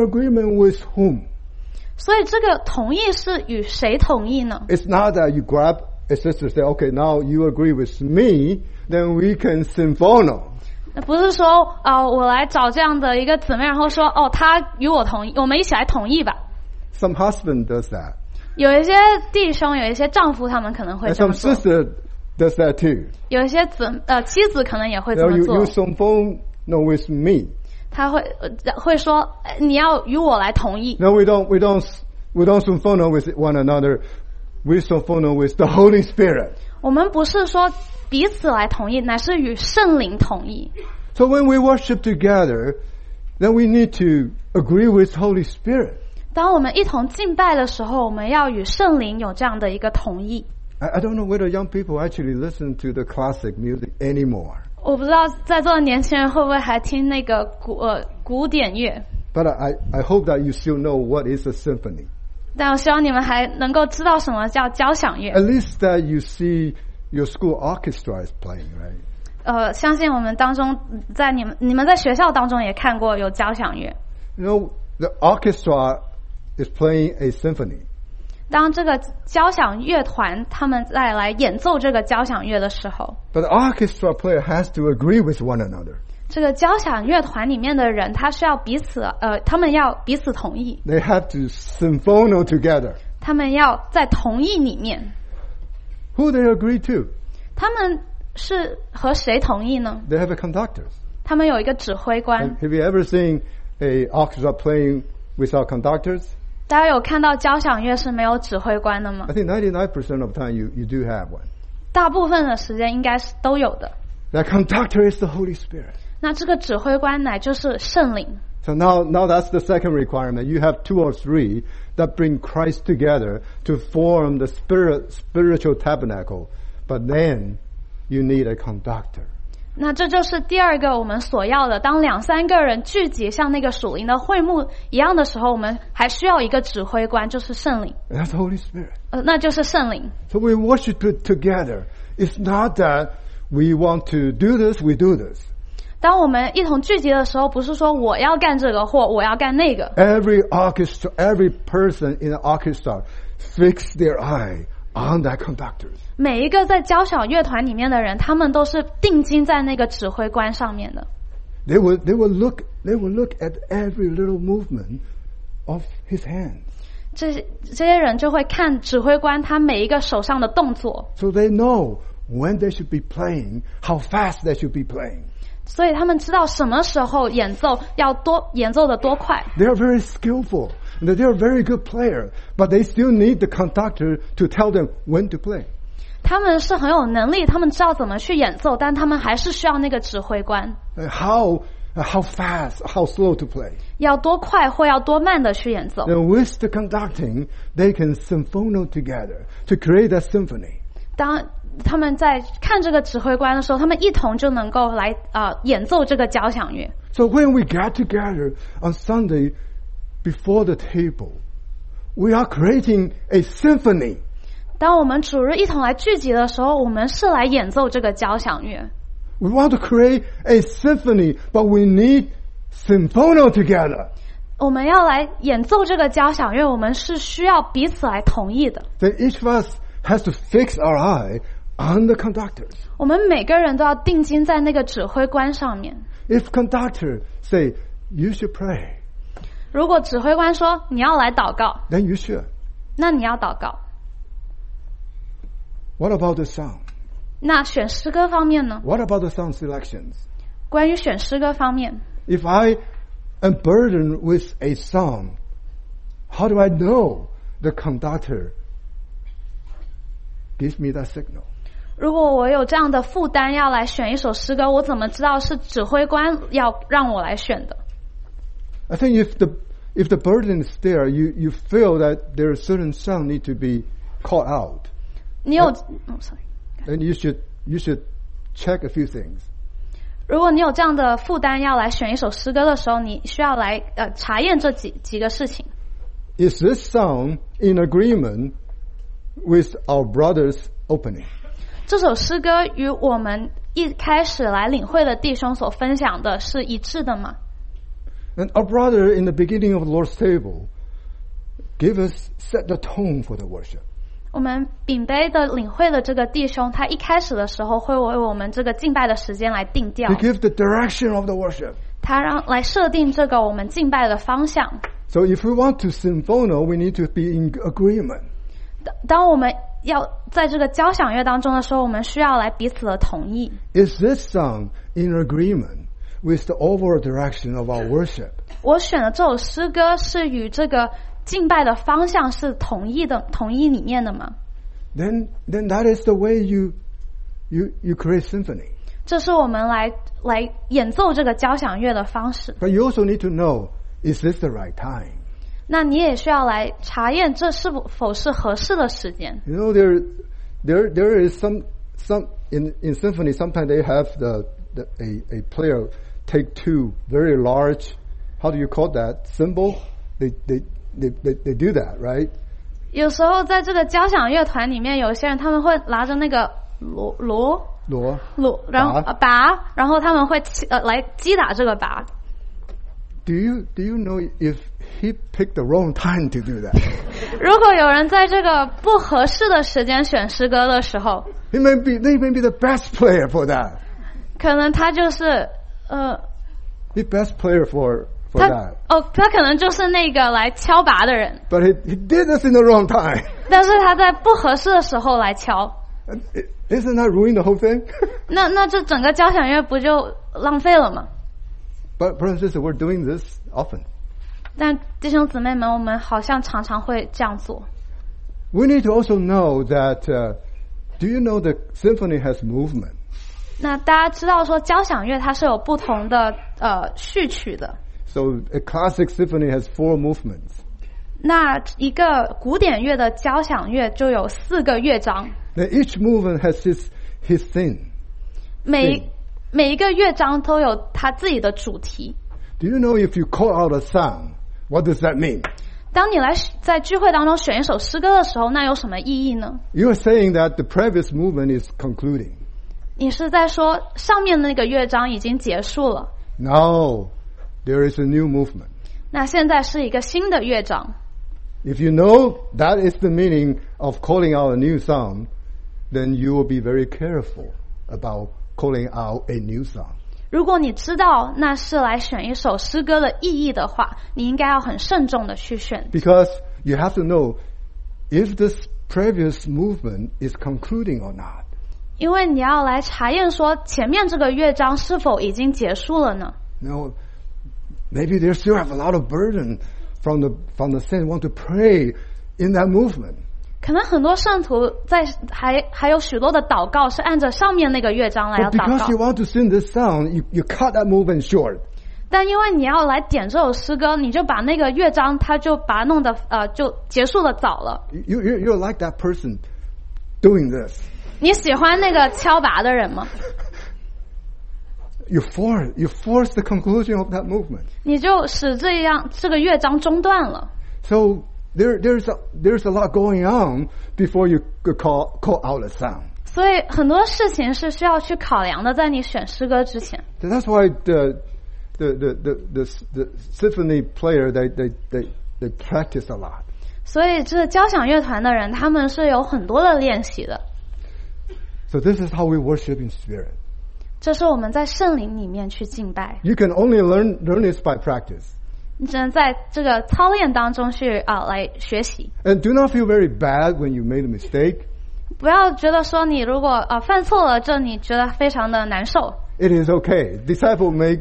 with whom? 所以这个同意是与谁同意呢？ It's not that you grab a sister and say, okay, now you agree with me, then we can symphono. 不是说我来找这样的一个姊妹，然后说他与我同意，我们一起来同意吧。 Some husband does that. 有一些弟兄，有一些丈夫，他们可能会 And 这么 some 做。 sister does that too. 有一些妻子可能也会这 Now 么 you 做。 symphono with me. 他会说你要与我来同意。 No, we don't symphono with one another. We symphono with the Holy Spirit. 我们不是说彼此来同意，乃是与圣灵同意。 So when we worship together, then we need to agree with Holy Spirit. 当我们一同敬拜的时候，我们要与圣灵有这样的一个同意。 I don't know whether young people actually listen to the classic music anymore. 我不知道在座的年轻人会不会还听那个古典乐， But I hope that you still know what is a symphony. 但我希望你们还能够知道什么叫交响乐。 At least that you see your school orchestra is playing, right? 相信我们当中，在你们在学校当中也看过有交响乐。 You know, the orchestra is playing a symphony. 当这个交响乐团他们再来演奏这个交响乐的时候， But the orchestra player has to agree with one another. 这个交响乐团里面的人，他是要他们要彼此同意， They have to symphono together. 他们要在同意里面。 Who they agree to? 他们是和谁同意呢？ They have a conductor. 他们有一个指挥官。 Have you ever seen a orchestra playing without conductors? 大家有看到交响乐是没有指挥官的吗 I？think 99% of the time you do have one. 大部分的时间应该是都有的。 That conductor is the Holy Spirit. 那这个指挥官乃就是圣灵。 So now that's the second requirement. You have 2 or 3 that bring Christ together to form the spiritual tabernacle. But then you need a conductor. 那这就是第二个我们所要的。当2、3个人聚集像那个属灵的会幕一样的时候，我们还需要一个指挥官，就是圣灵。 That's the Holy Spirit. 那就是圣灵。 So we worship it together. It's not that we want to do this, we do this. 当我们一同聚集的时候，不是说我要干这个或我要干那个。 Every orchestra, every person in the orchestra fix their eye on that conductor. 每一个在交响乐团里面的人，他们都是定睛在那个指挥官上面的。 They will look at every little movement of his hands. 这些人就会看指挥官他每一个手上的动作。 So they know when they should be playing, how fast they should be playing. 所以他们知道什么时候演奏的多快。 They are very skillful. They are very good player, but they still need the conductor to tell them when to play. 他们是很有能力，他们知道怎么去演奏，但他们还是需要那个指挥官。 How fast, how slow to play. 要多快或要多慢的去演奏。 And with the conducting, they can symphono together to create a symphony. 当他们在看这个指挥官的时候，他们一同就能够来演奏这个交响乐。 So when we get together on Sunday before the table, we are creating a symphony. 当我们主日一同来聚集的时候，我们是来演奏这个交响乐。 We want to create a symphony, but we need symphono together. 我们要来演奏这个交响乐，我们是需要彼此来同意的。 Then each of us has to fix our eye on the conductors. 我们每个人都要定睛在那个指挥官上面。 If conductor say, you should pray, 如果指挥官说你要来祷告， then you should. 那你要祷告。 What about the song? 那选诗歌方面呢？ What about the song selections? 关于选诗歌方面， If I am burdened with a song, how do I know the conductor gives me that signal? 如果我有这样的负担要来选一首诗歌，我怎么知道是指挥官要让我来选的？ I think if the burden is there, you feel that there are certain songs need to be called out. 你有 ，sorry. Then you should check a few things. 如果你有这样的负担要来选一首诗歌的时候，你需要来查验这几个事情。 Is this song in agreement with our brother's opening? 这首诗歌与我们一开始来领会的弟兄所分享的是一致的吗？ And our brother in the beginning of the Lord's table set the tone for the worship. 我们秉杯的领会的这个弟兄，他一开始的时候会为我们这个敬拜的时间来定调。 He gives the direction of the worship. 他来设定这个我们敬拜的方向。 So if we want to symphono, we need to be in agreement. 当我们要在这个交响乐当中的时候，我们需要来彼此的同意。 Is this song in agreement with the overall direction of our worship? 我选的这首诗歌是与这个敬拜的方向是同意里面的吗？ Then that is the way you create symphony. 这是我们来演奏这个交响乐的方式。 But you also need to know, is this the right time? 那你也需要来查验这是否是合适的时间。 You know, there is some in symphony. Sometimes they have a player take two very large, how do you call that, cymbal? They do that, right? 有时候在这个交响乐团里面，有些人他们会拿着那个锣，然后拔，然后他们会来击打这个拔。 Do you know if he picked the wrong time to do that? 如果有人在这个不合适的时间选诗歌的时候， they may be the best player for that. 可能他就是 the best player for that. 他可能就是那个来敲拔的人。 But he did this in the wrong time. 但是他在不合适的时候来敲。 Isn't that ruin the whole thing? 那这整个交响乐不就浪费了吗？ But brothers and sisters, we're doing this often. 但弟兄姊妹们，我们好像常常会这样做。 We need to also know that, do you know the symphony has movement? 那大家知道说交响乐它是有不同的序曲的。 So a classic symphony has 4 movements. 那一个古典乐的交响乐就有4个乐章。 Now each movement has his theme. 每每一个乐章都有它自己的主题。 Do you know if you call out a song, what does that mean? 当你来在聚会当中选一首诗歌的时候，那有什么意义呢？ You are saying that the previous movement is concluding. 你是在说上面的那个乐章已经结束了， No, there is a new movement. 那现在是一个新的乐章。 If you know that is the meaning of calling out a new song, then you will be very careful about calling out a new song. 如果你知道那是来选一首诗歌的意义的话，你应该要很慎重的去选。 Because you have to know if this previous movement is concluding or not. 因为你要来查验说前面这个乐章是否已经结束了呢？ No, maybe they still have a lot of burden from the saints want to pray in that movement. 可能很多圣徒在还有许多的祷告是按着上面那个乐章来 But 祷 because you 告， want to sing this song, you cut that movement short. 但因为你要来点这首诗歌，你就把那个乐章它就把它弄得就结束的早了。 You're like that person doing this. 你喜欢那个敲拔的人吗？ You force the conclusion of that movement. 你就使这个乐章中断了。 So there's a lot going on before you call out a song. 所以很多事情是需要去考量的，在你选诗歌之前。 So that's why the symphony player they practice a lot. 所以这交响乐团的人，他们是有很多的练习的。 So this is how we worship in spirit. 这是我们在圣灵里面去敬拜。 You can only learn this by practice. 你只能在这个操练当中去来学习。 And do not feel very bad when you made a mistake. 不要觉得说你如果犯错了，这你觉得非常的难受。 It is okay. Disciples make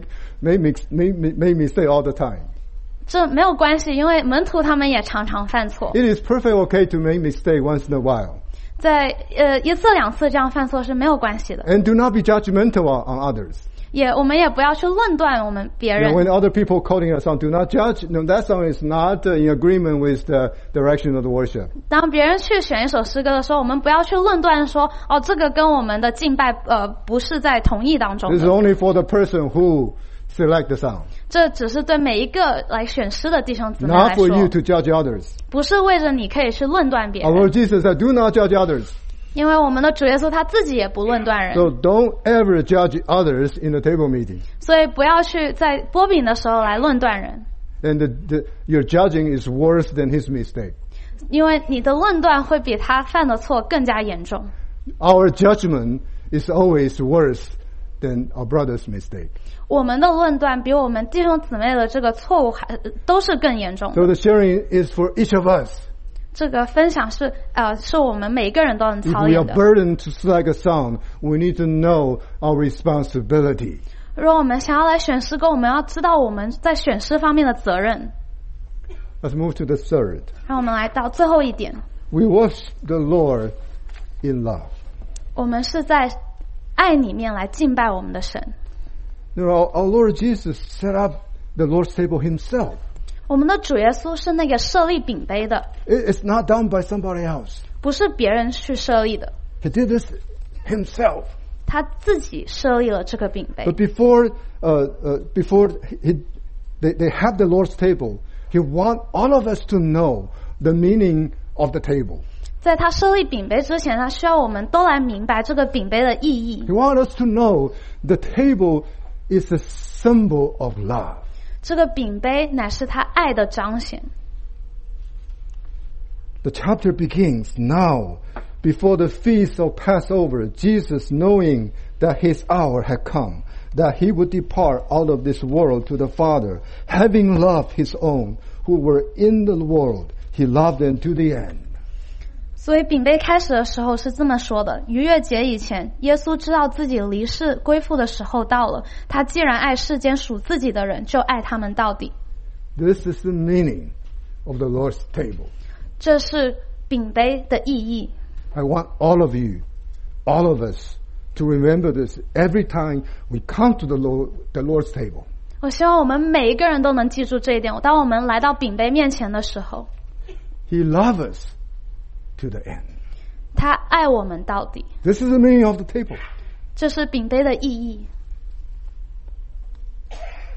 mistake all the time. 这没有关系，因为门徒他们也常常犯错。 It is perfectly okay to make mistake once in a while. 在一次两次这样犯错是没有关系的。 And do not be judgmental on others. 我们也不要去论断我们别人。 When other people quoting a song, do not judge. No, that song is not in agreement with the direction of the worship. 当别人去选一首诗歌的时候，我们不要去论断说，这个跟我们的敬拜不是在同意当中 This is 的。 only for the person who select the song. 这只是对每一个来选诗的弟兄姊妹 Not 来 for you 说， to judge others. 不是为着你可以去论断别 Our 人， Lord Jesus said, do not judge others. 因为我们的主耶稣他自己也不论断人， So don't ever judge others in a table meeting. 所以不要去在波饼的时候来论断人， And your judging is worse than his mistake. 因为你的论断会比他犯的错更加严重。 Our judgment is always worse than our brother's mistake. 我们的论断比我们弟兄姊妹的这个错误都是更严重的。 So the sharing is for each of us. 这个分享是我们每个人都能 If 操 we are 练的。 burdened to select a song, we need to know our responsibility. 如果我们想要来选诗歌，我们要知道我们在选诗方面的责任。 Let's move to the third. 让我们来到最后一点， We worship the Lord in love. 我们是在爱里面来敬拜我们的神。 Our Lord Jesus set up the Lord's table himself. 我们的主耶稣是那个设立饼杯的， It's not done by somebody else. 不是别人去设立的， He did this himself. 他自己设立了这个饼杯。 But before they have the Lord's table, he want all of us to know the meaning of the table. 在他设立饼杯之前，他需要我们都来明白这个饼杯的意义。 He want us to know the table is a symbol of love. 这个饼杯乃是他爱的彰显。 The chapter begins now. Before the feast of Passover, Jesus, knowing that his hour had come, that he would depart out of this world to the Father, having loved his own who were in the world, he loved them to the end. 所以饼杯开始的时候是这么说的：逾越节以前，耶稣知道自己离世归父的时候到了，他既然爱世间属自己的人，就爱他们到底。 This is the meaning of the Lord's table. 这是饼杯的意义。 I want all of you, all of us, to remember this every time we come to the Lord's table. 我希望我们每一个人都能记住这一点。当我们来到饼杯面前的时候， He loves us to the end. 他爱我们到底。 This is the meaning of the table. 这是饼杯的意义。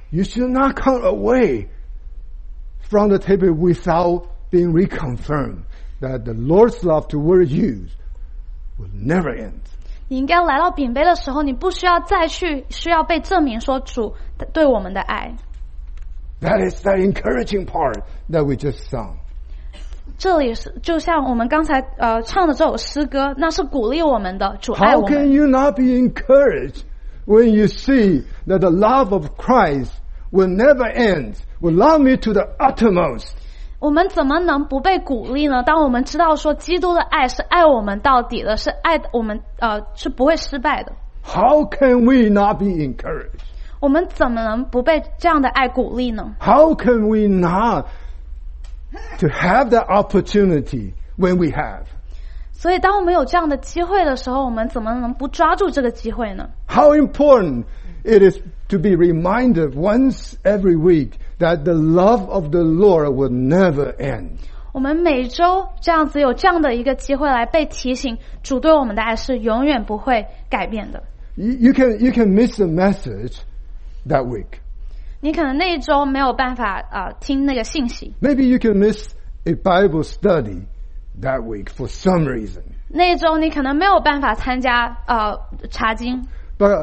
You should not come away from the table without being reconfirmed that the Lord's love toward you will never end. 你应该来到饼杯的时候，你不需要再去需要被证明说主对我们的爱。 That is the encouraging part that we just sung. 这里是就像我们刚才唱的这首诗歌，那是鼓励我们的，主爱 How 我 can 们。 you not be encouraged when you see that the love of Christ will never end, will love me to the uttermost? 我们怎么能不被鼓励呢？当我们知道说基督的爱是爱我们到底的，是爱我们是不会失败的。 How can we not be encouraged? 我们怎么能不被这样的爱鼓励呢？ How can we not to have that opportunity when we have? 所以当我们有这样的机会的时候，我们怎么能不抓住这个机会呢？ How important it is to be reminded once every week that the love of the Lord will never end. 我们每周这样子有这样的一个机会来被提醒，主对我们的爱是永远不会改变的。 You can miss the message that week. 你可能那一周没有办法听那个信息， Maybe you can miss a Bible study that week for some reason. 那一周你可能没有办法参加查经， But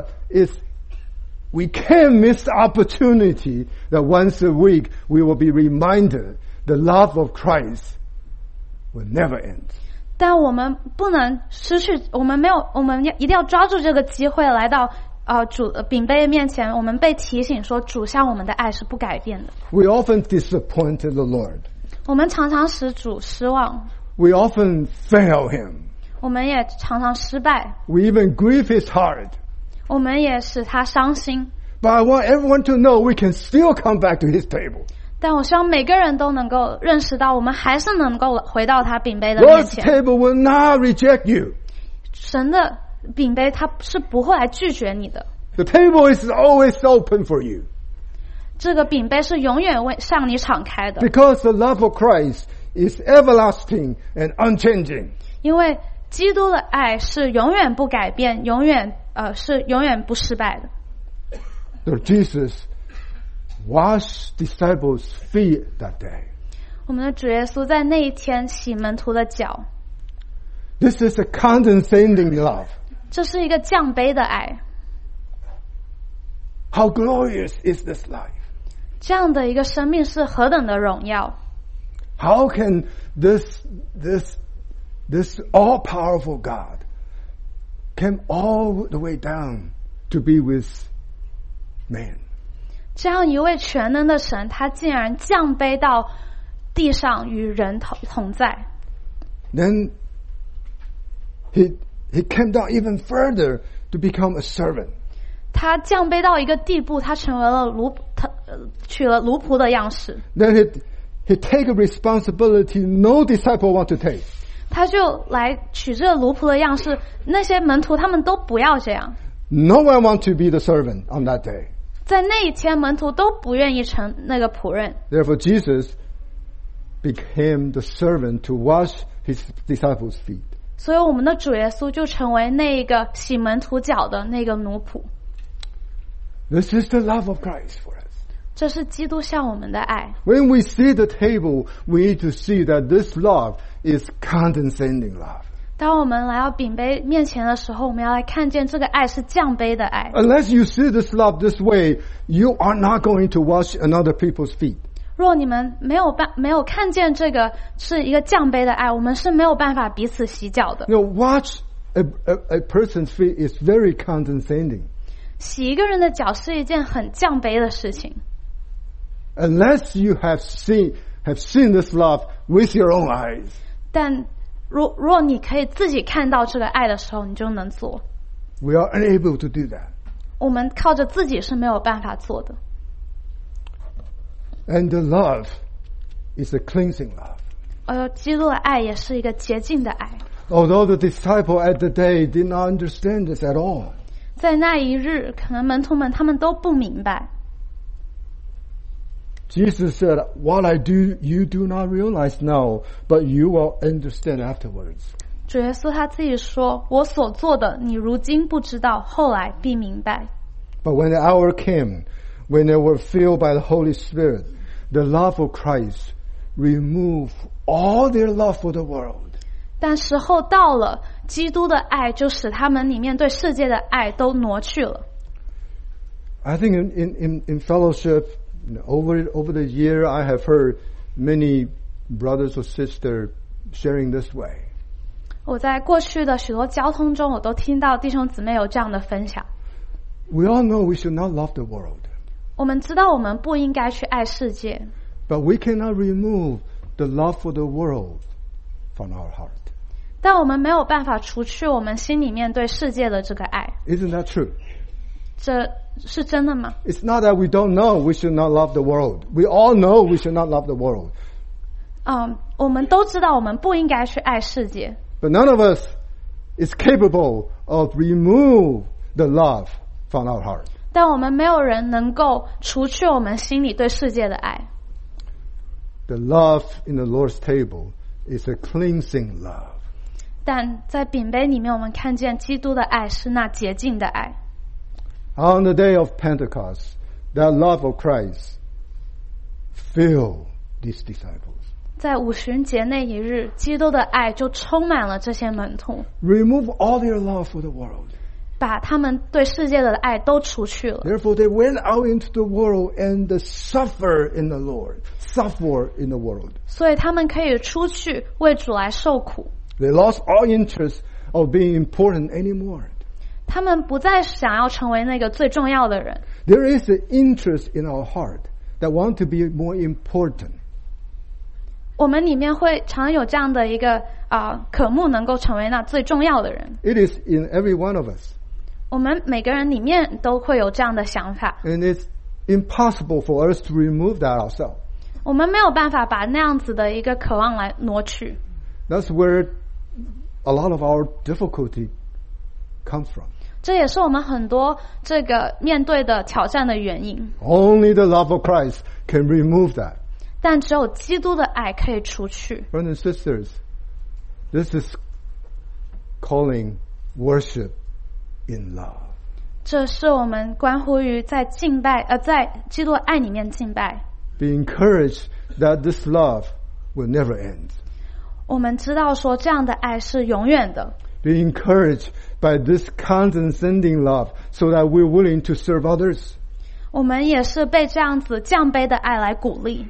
we can't miss the opportunity that once a week we will be reminded the love of Christ will never end. 但我们不能失去，我们一定要抓住这个机会来到主饼杯面前，我们被提醒说主向我们的爱是不改变的。 We often disappointed the Lord. 我们常常使主失望， We often fail him. 我们也常常失败， We even grieve his heart. 我们也使他伤心。 But I want everyone to know we can still come back to his table. 但我希望每个人都能够认识到，我们还是能够回到他饼杯的面 Lord's 前。 table will not reject you. 神的饼杯他是不会来拒绝你的， The table is always open for you. 这个饼杯是永远向你敞开的， Because the love of Christ is everlasting and unchanging. 因为基督的爱是永远不改变，是永远不失败的。 Lord Jesus washed disciples' feet that day. 我们的主耶稣在那一天洗门徒的脚， This is a condescending love. 这是一个降杯的爱。 How glorious is this life? 这样的一个生命是何等的荣耀！ How can this all-powerful God came all the way down to be with man? 这样一位全能的神，他竟然降杯到地上与人同在。 Then he came down even further to become a servant. 他降杯到一个地步，他成为了取了奴仆的样式。 Then he take a responsibility no disciple want to take. 他就来取这个奴仆的样式，那些门徒他们都不要这样。 No one want to be the servant on that day. 在那一天，门徒都不愿意成那个仆人。 Therefore, Jesus became the servant to wash his disciples' feet. 所以我们的主耶稣就成为那个洗门徒脚的那个奴仆。 This is the love of Christ for us. 这是基督向我们的爱。 When we see the table, we need to see that this love is condescending love. 当我们来到饼杯面前的时候，我们要来看见这个爱是降杯的爱。 Unless you see this love this way, you are not going to wash another people's feet. 若你们没有看见这个是一个降杯的爱，我们是没有办法彼此洗脚的。 You know, wash a person's feet is very condescending. 洗一个人的脚是一件很降杯的事情。 Unless you have seen this love with your own eyes. 但若你可以自己看到这个爱的时候，你就能做。 We are unable to do that. 我们靠着自己是没有办法做的。 And the love is a cleansing love. 基督的爱也是一个洁净的爱。 Although the disciple at the day did not understand this at all. 在那一日，可能门徒们他们都不明白。 Jesus said, "What I do, you do not realize now, but you will understand afterwards." 主耶稣他自己说：“我所做的，你如今不知道，后来必明白。” But when the hour came, when they were filled by the Holy Spirit, the love of Christ removed all their love for the world. 但时候到了，基督的爱就使他们里面对世界的爱都挪去了。 I think in fellowship, over the year, I have heard many brothers or sisters sharing this way. 我在过去的许多交通中，我都听到弟兄姊妹有这样的分享。 We all know we should not love the world. 我们知道我们不应该去爱世界， But we cannot remove the love for the world from our heart. 但我们没有办法除去我们心里面对世界的这个爱。 Isn't that true? 这是真的吗？ It's not that we don't know we should not love the world. We all know we should not love the world. 我们都知道我们不应该去爱世界， But none of us is capable of remove the love from our heart. 但我们没有人能够除去我们心里对世界的爱。 The love in the Lord's table is a cleansing love. 但在饼杯里面，我们看见基督的爱是那洁净的爱。 On the day of Pentecost, that love of Christ filled these disciples. 在五旬节那一日，基督的爱就充满了这些门徒， Remove all their love for the world. 把他们对世界的爱都除去了。 Therefore, they went out into the world and suffer in the Lord, suffer in the world. 所以他们可以出去为主来受苦。 They lost all interest of being important anymore. 他们不再想要成为那个最重要的人。 There is an interest in our heart that want to be more important. 我们里面会常有这样的一个渴慕，能够成为那最重要的人。 It is in every one of us. 我们每个人里面都会有这样的想法， And it's impossible for us to remove that ourselves. 我们没有办法把那样子的一个渴望来挪去。 That's where a lot of our difficulty comes from. 这也是我们很多这个面对的挑战的原因。 Only the love of Christ can remove that. 但只有基督的爱可以除去。 Brothers and sisters, this is calling worship in love. 这是我们关乎于在敬拜在基督的爱里面敬拜。 Be encouraged that this love will never end. 我们知道说这样的爱是永远的。 Be encouraged by this condescending love so that we're willing to serve others. 我们也是被这样子降卑的爱来鼓励。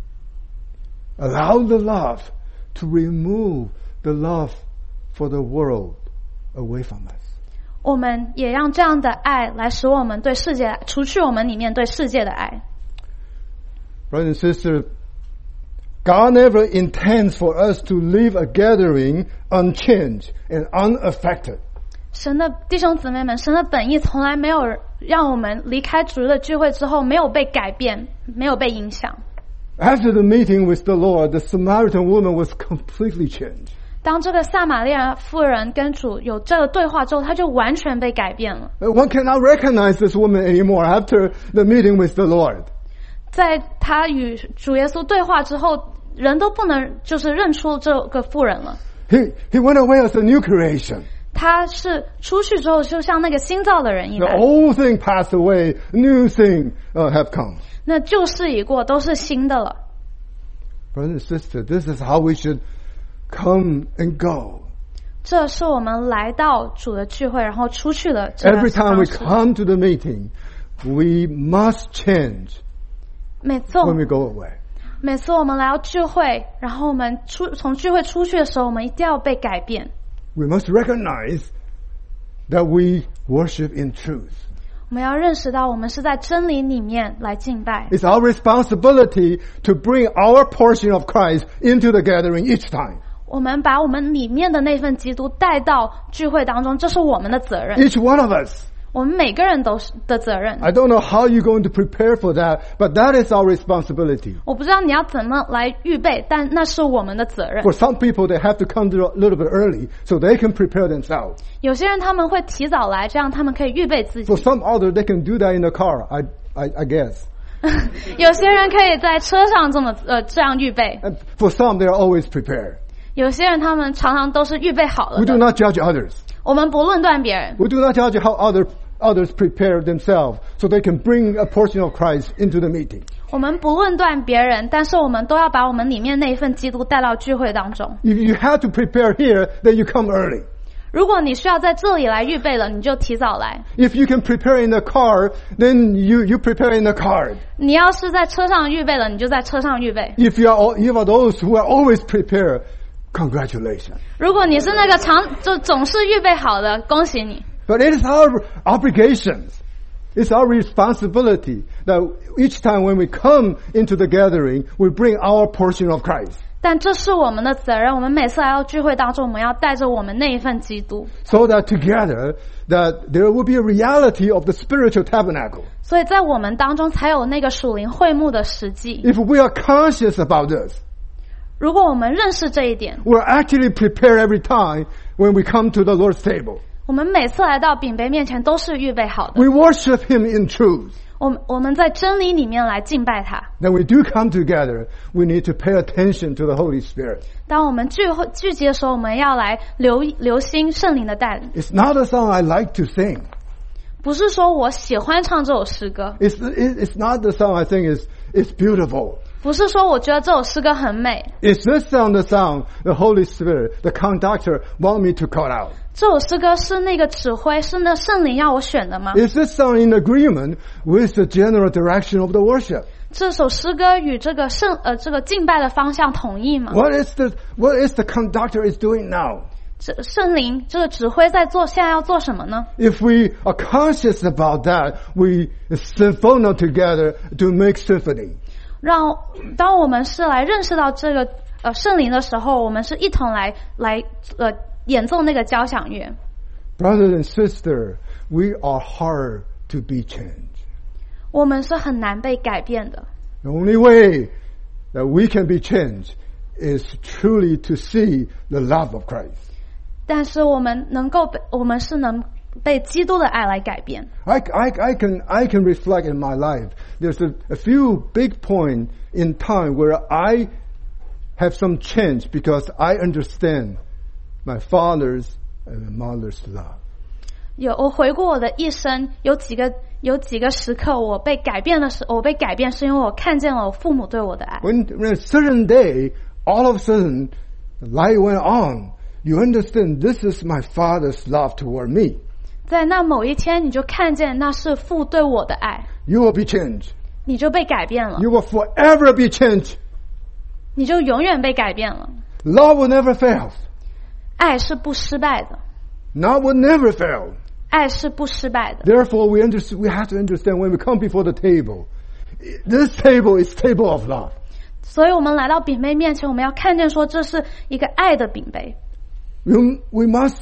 Allow the love to remove the love for the world away from us. 我们也让这样的爱来使我们对世界除去我们里面对世界的爱。 Brothers and sisters, God never intends for us to leave a gathering unchanged and unaffected. 神的弟兄姊妹们，神的本意从来没有让我们离开主日的聚会之后没有被改变，没有被影响。 After the meeting with the Lord, the Samaritan woman was completely changed. 当这个撒玛利亚妇人跟主有这个对话之后，她就完全被改变了。 One cannot recognize this woman anymore after the meeting with the Lord. 在她与主耶稣对话之后，人都不能就是认出这个妇人了。 He went away as a new creation. 他是出去之后就像那个新造的人一 The 般， old thing passed away, new thing have come. 那旧事已过，都是新的了。 Brother and sister, this is how we should come and go. 这是我们来到主的聚会，然后出去的这个 Every time we 方式。 come to the meeting, we must change 每次 when we go away. 每次我们来到聚会，然后我们从聚会出去的时候，我们一定要被改变。 We must recognize that we worship in truth. 我们要认识到，我们是在真理里面来敬拜。 It's our responsibility to bring our portion of Christ into the gathering each time. 我们把我们里面的那份基督带到聚会当中，这是我们的责任， Each one of us. 我们每个人都是的责任。 I don't know how you're going to prepare for that, but that is our responsibility. 我不知道你要怎么来预备，但那是我们的责任。 For some people, they have to come a little bit early so they can prepare themselves. 有些人他们会提早来，这样他们可以预备自己 For。some other, they can do that in the car, I guess. 有些人可以在车上这样预备， And for some, they are always prepared. 有些人他们常常都是预备好了 We do 的。 not judge others. 我们不论断别人， We do not judge how others prepare themselves so they can bring a portion of Christ into the meeting. 我们不论断别人，但是我们都要把我们里面那一份基督带到聚会当中。 If you have to prepare here, then you come early. 如果你需要在这里来预备了，你就提早来。 If you can prepare in the car, then you prepare in the car. 你要是在车上预备了，你就在车上预备。 If you are those who are always prepared, congratulations. 如果你是那个就总是预备好的，恭喜你。 But it is our obligations. It's our responsibility that each time when we come into the gathering, we bring our portion of Christ. 但这是我们的责任，我们每次来到聚会当中，我们要带着我们那一份基督。 So that together, that there will be a reality of the spiritual tabernacle. 所以在我们当中才有那个属灵会幕的实际。 If we are conscious about this, 如果我们认识这一点， we're actually prepared every time when we come to the Lord's table. 我们每次来到饼杯面前都是预备好的。 We worship Him in truth. 我们在真理里面来敬拜他。 Then we do come together, we need to pay attention to the Holy Spirit. 当我们聚集的时候，我们要来留心圣灵的带领。 It's not a song I like to sing. 不是说我喜欢唱这首诗歌， It's not the song I think is beautiful. 不是说我觉得这首诗歌很美。 It's this song, the Holy Spirit, the conductor want me to call out. 这首诗歌是那个指挥，是那圣灵要我选的吗？ Is this song in agreement with the general direction of the worship? 这首诗歌与这个敬拜的方向统一吗？ What is the conductor is doing now? 圣灵这个指挥现在要做什么呢？ If we are conscious about that, we symphony together to make symphony. 当我们是来认识到这个圣灵的时候，我们是一同来演奏那个交响乐。 Brothers and sisters, we are hard to be changed. 我们是很难被改变的。 The only way that we can be changed is truly to see the love of Christ. 但是我们是能被基督的爱来改变。 I can reflect in my life. There's a few big points in time where I have some change because I understand my father's and my mother's love. 我回顾我的一生，有几个时刻我被改变是因为我看见了我父母对我的爱。 When a certain day, all of a sudden, the light went on. You understand this is my father's love toward me. 在那某一天，你就看见那是父对我的爱， You will be changed. 你就被改变了， You will forever be changed. 你就永远被改变了。 Love will never fail. 爱是不失败的， Love will never fail. 爱是不失败的。 Therefore, we have to understand when we come before the table, this table is table of love. 所以我们来到饼杯面前，我们要看见说这是一个爱的饼杯。 We must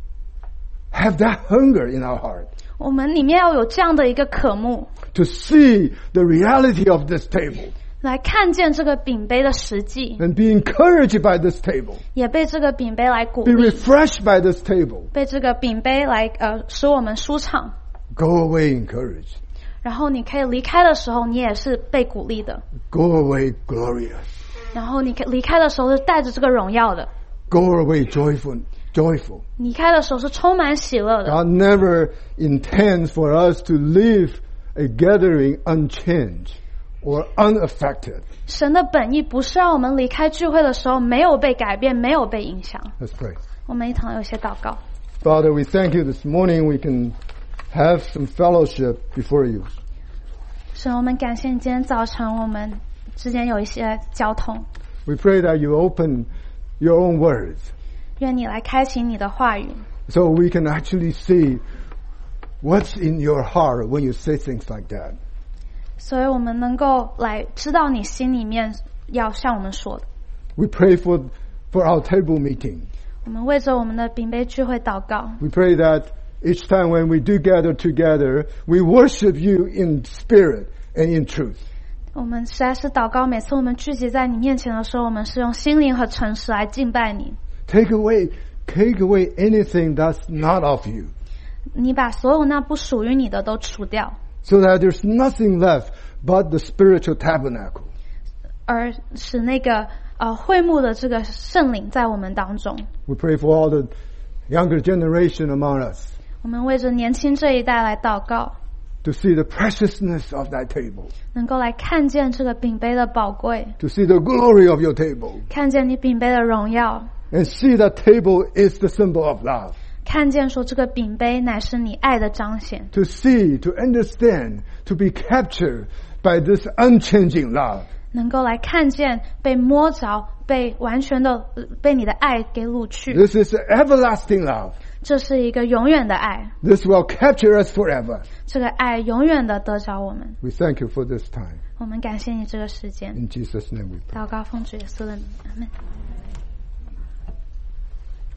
have that hunger in our heart 我们里面要有这样的一个渴慕， to see the reality of this table 来看见这个饼杯的实际， and be encouraged by this table, 也被这个饼杯来鼓 be 励， refreshed by this table, 被这个饼杯来使我们舒畅。 go away encouraged, 然后你可以离开的时候，你也是被鼓励的。 go away glorious, 然后你离开的时候是带着这个荣耀的， go away joyful. 离开的时候是充满喜乐的。 God never intends for us to leave a gathering unchanged or unaffected. 神的本意不是让我们离开聚会的时候没有被改变，没有被影响。 Let's pray. 我们一同有些祷告。 Father, we thank you this morning we can have some fellowship before you. 神，我们感谢你今天早晨我们之间有一些交通， We pray that you open your own words 愿你来开启你的话语， so we can actually see what's in your heart when you say things like that. 所以我们能够来知道你心里面要向我们说的。 We pray for our table meeting. 我们为着我们的饼杯聚会祷告， We pray that each time when we do gather together, we worship you in spirit and in truth. 我们实在是祷告，每次我们聚集在你面前的时候，我们是用心灵和诚实来敬拜你。 Take away anything that's not of you, 你把所有那不属于你的都除掉， so that there's nothing left but the spiritual tabernacle. 而使那个会幕的这个圣灵在我们当中。 We pray for all the younger generation among us. 我们为着年轻这一代来祷告， to see the preciousness of thy table, 能够来看见这个饼杯的宝贵， to see the glory of your table, 看见你饼杯的荣耀， and see that table is the symbol of love. 看见说这个饼杯乃是你爱的彰显， To see, to understand, to be captured by this unchanging love. 能够来看见被摸着，被完全的被你的爱给掳去。 This is everlasting love. 这是一个永远的爱， This will capture us forever. 这个爱永远的得着我们。 We thank you for this time. 我们感谢你这个时间， In Jesus' name we pray. 祷告奉主耶稣的名，阿们。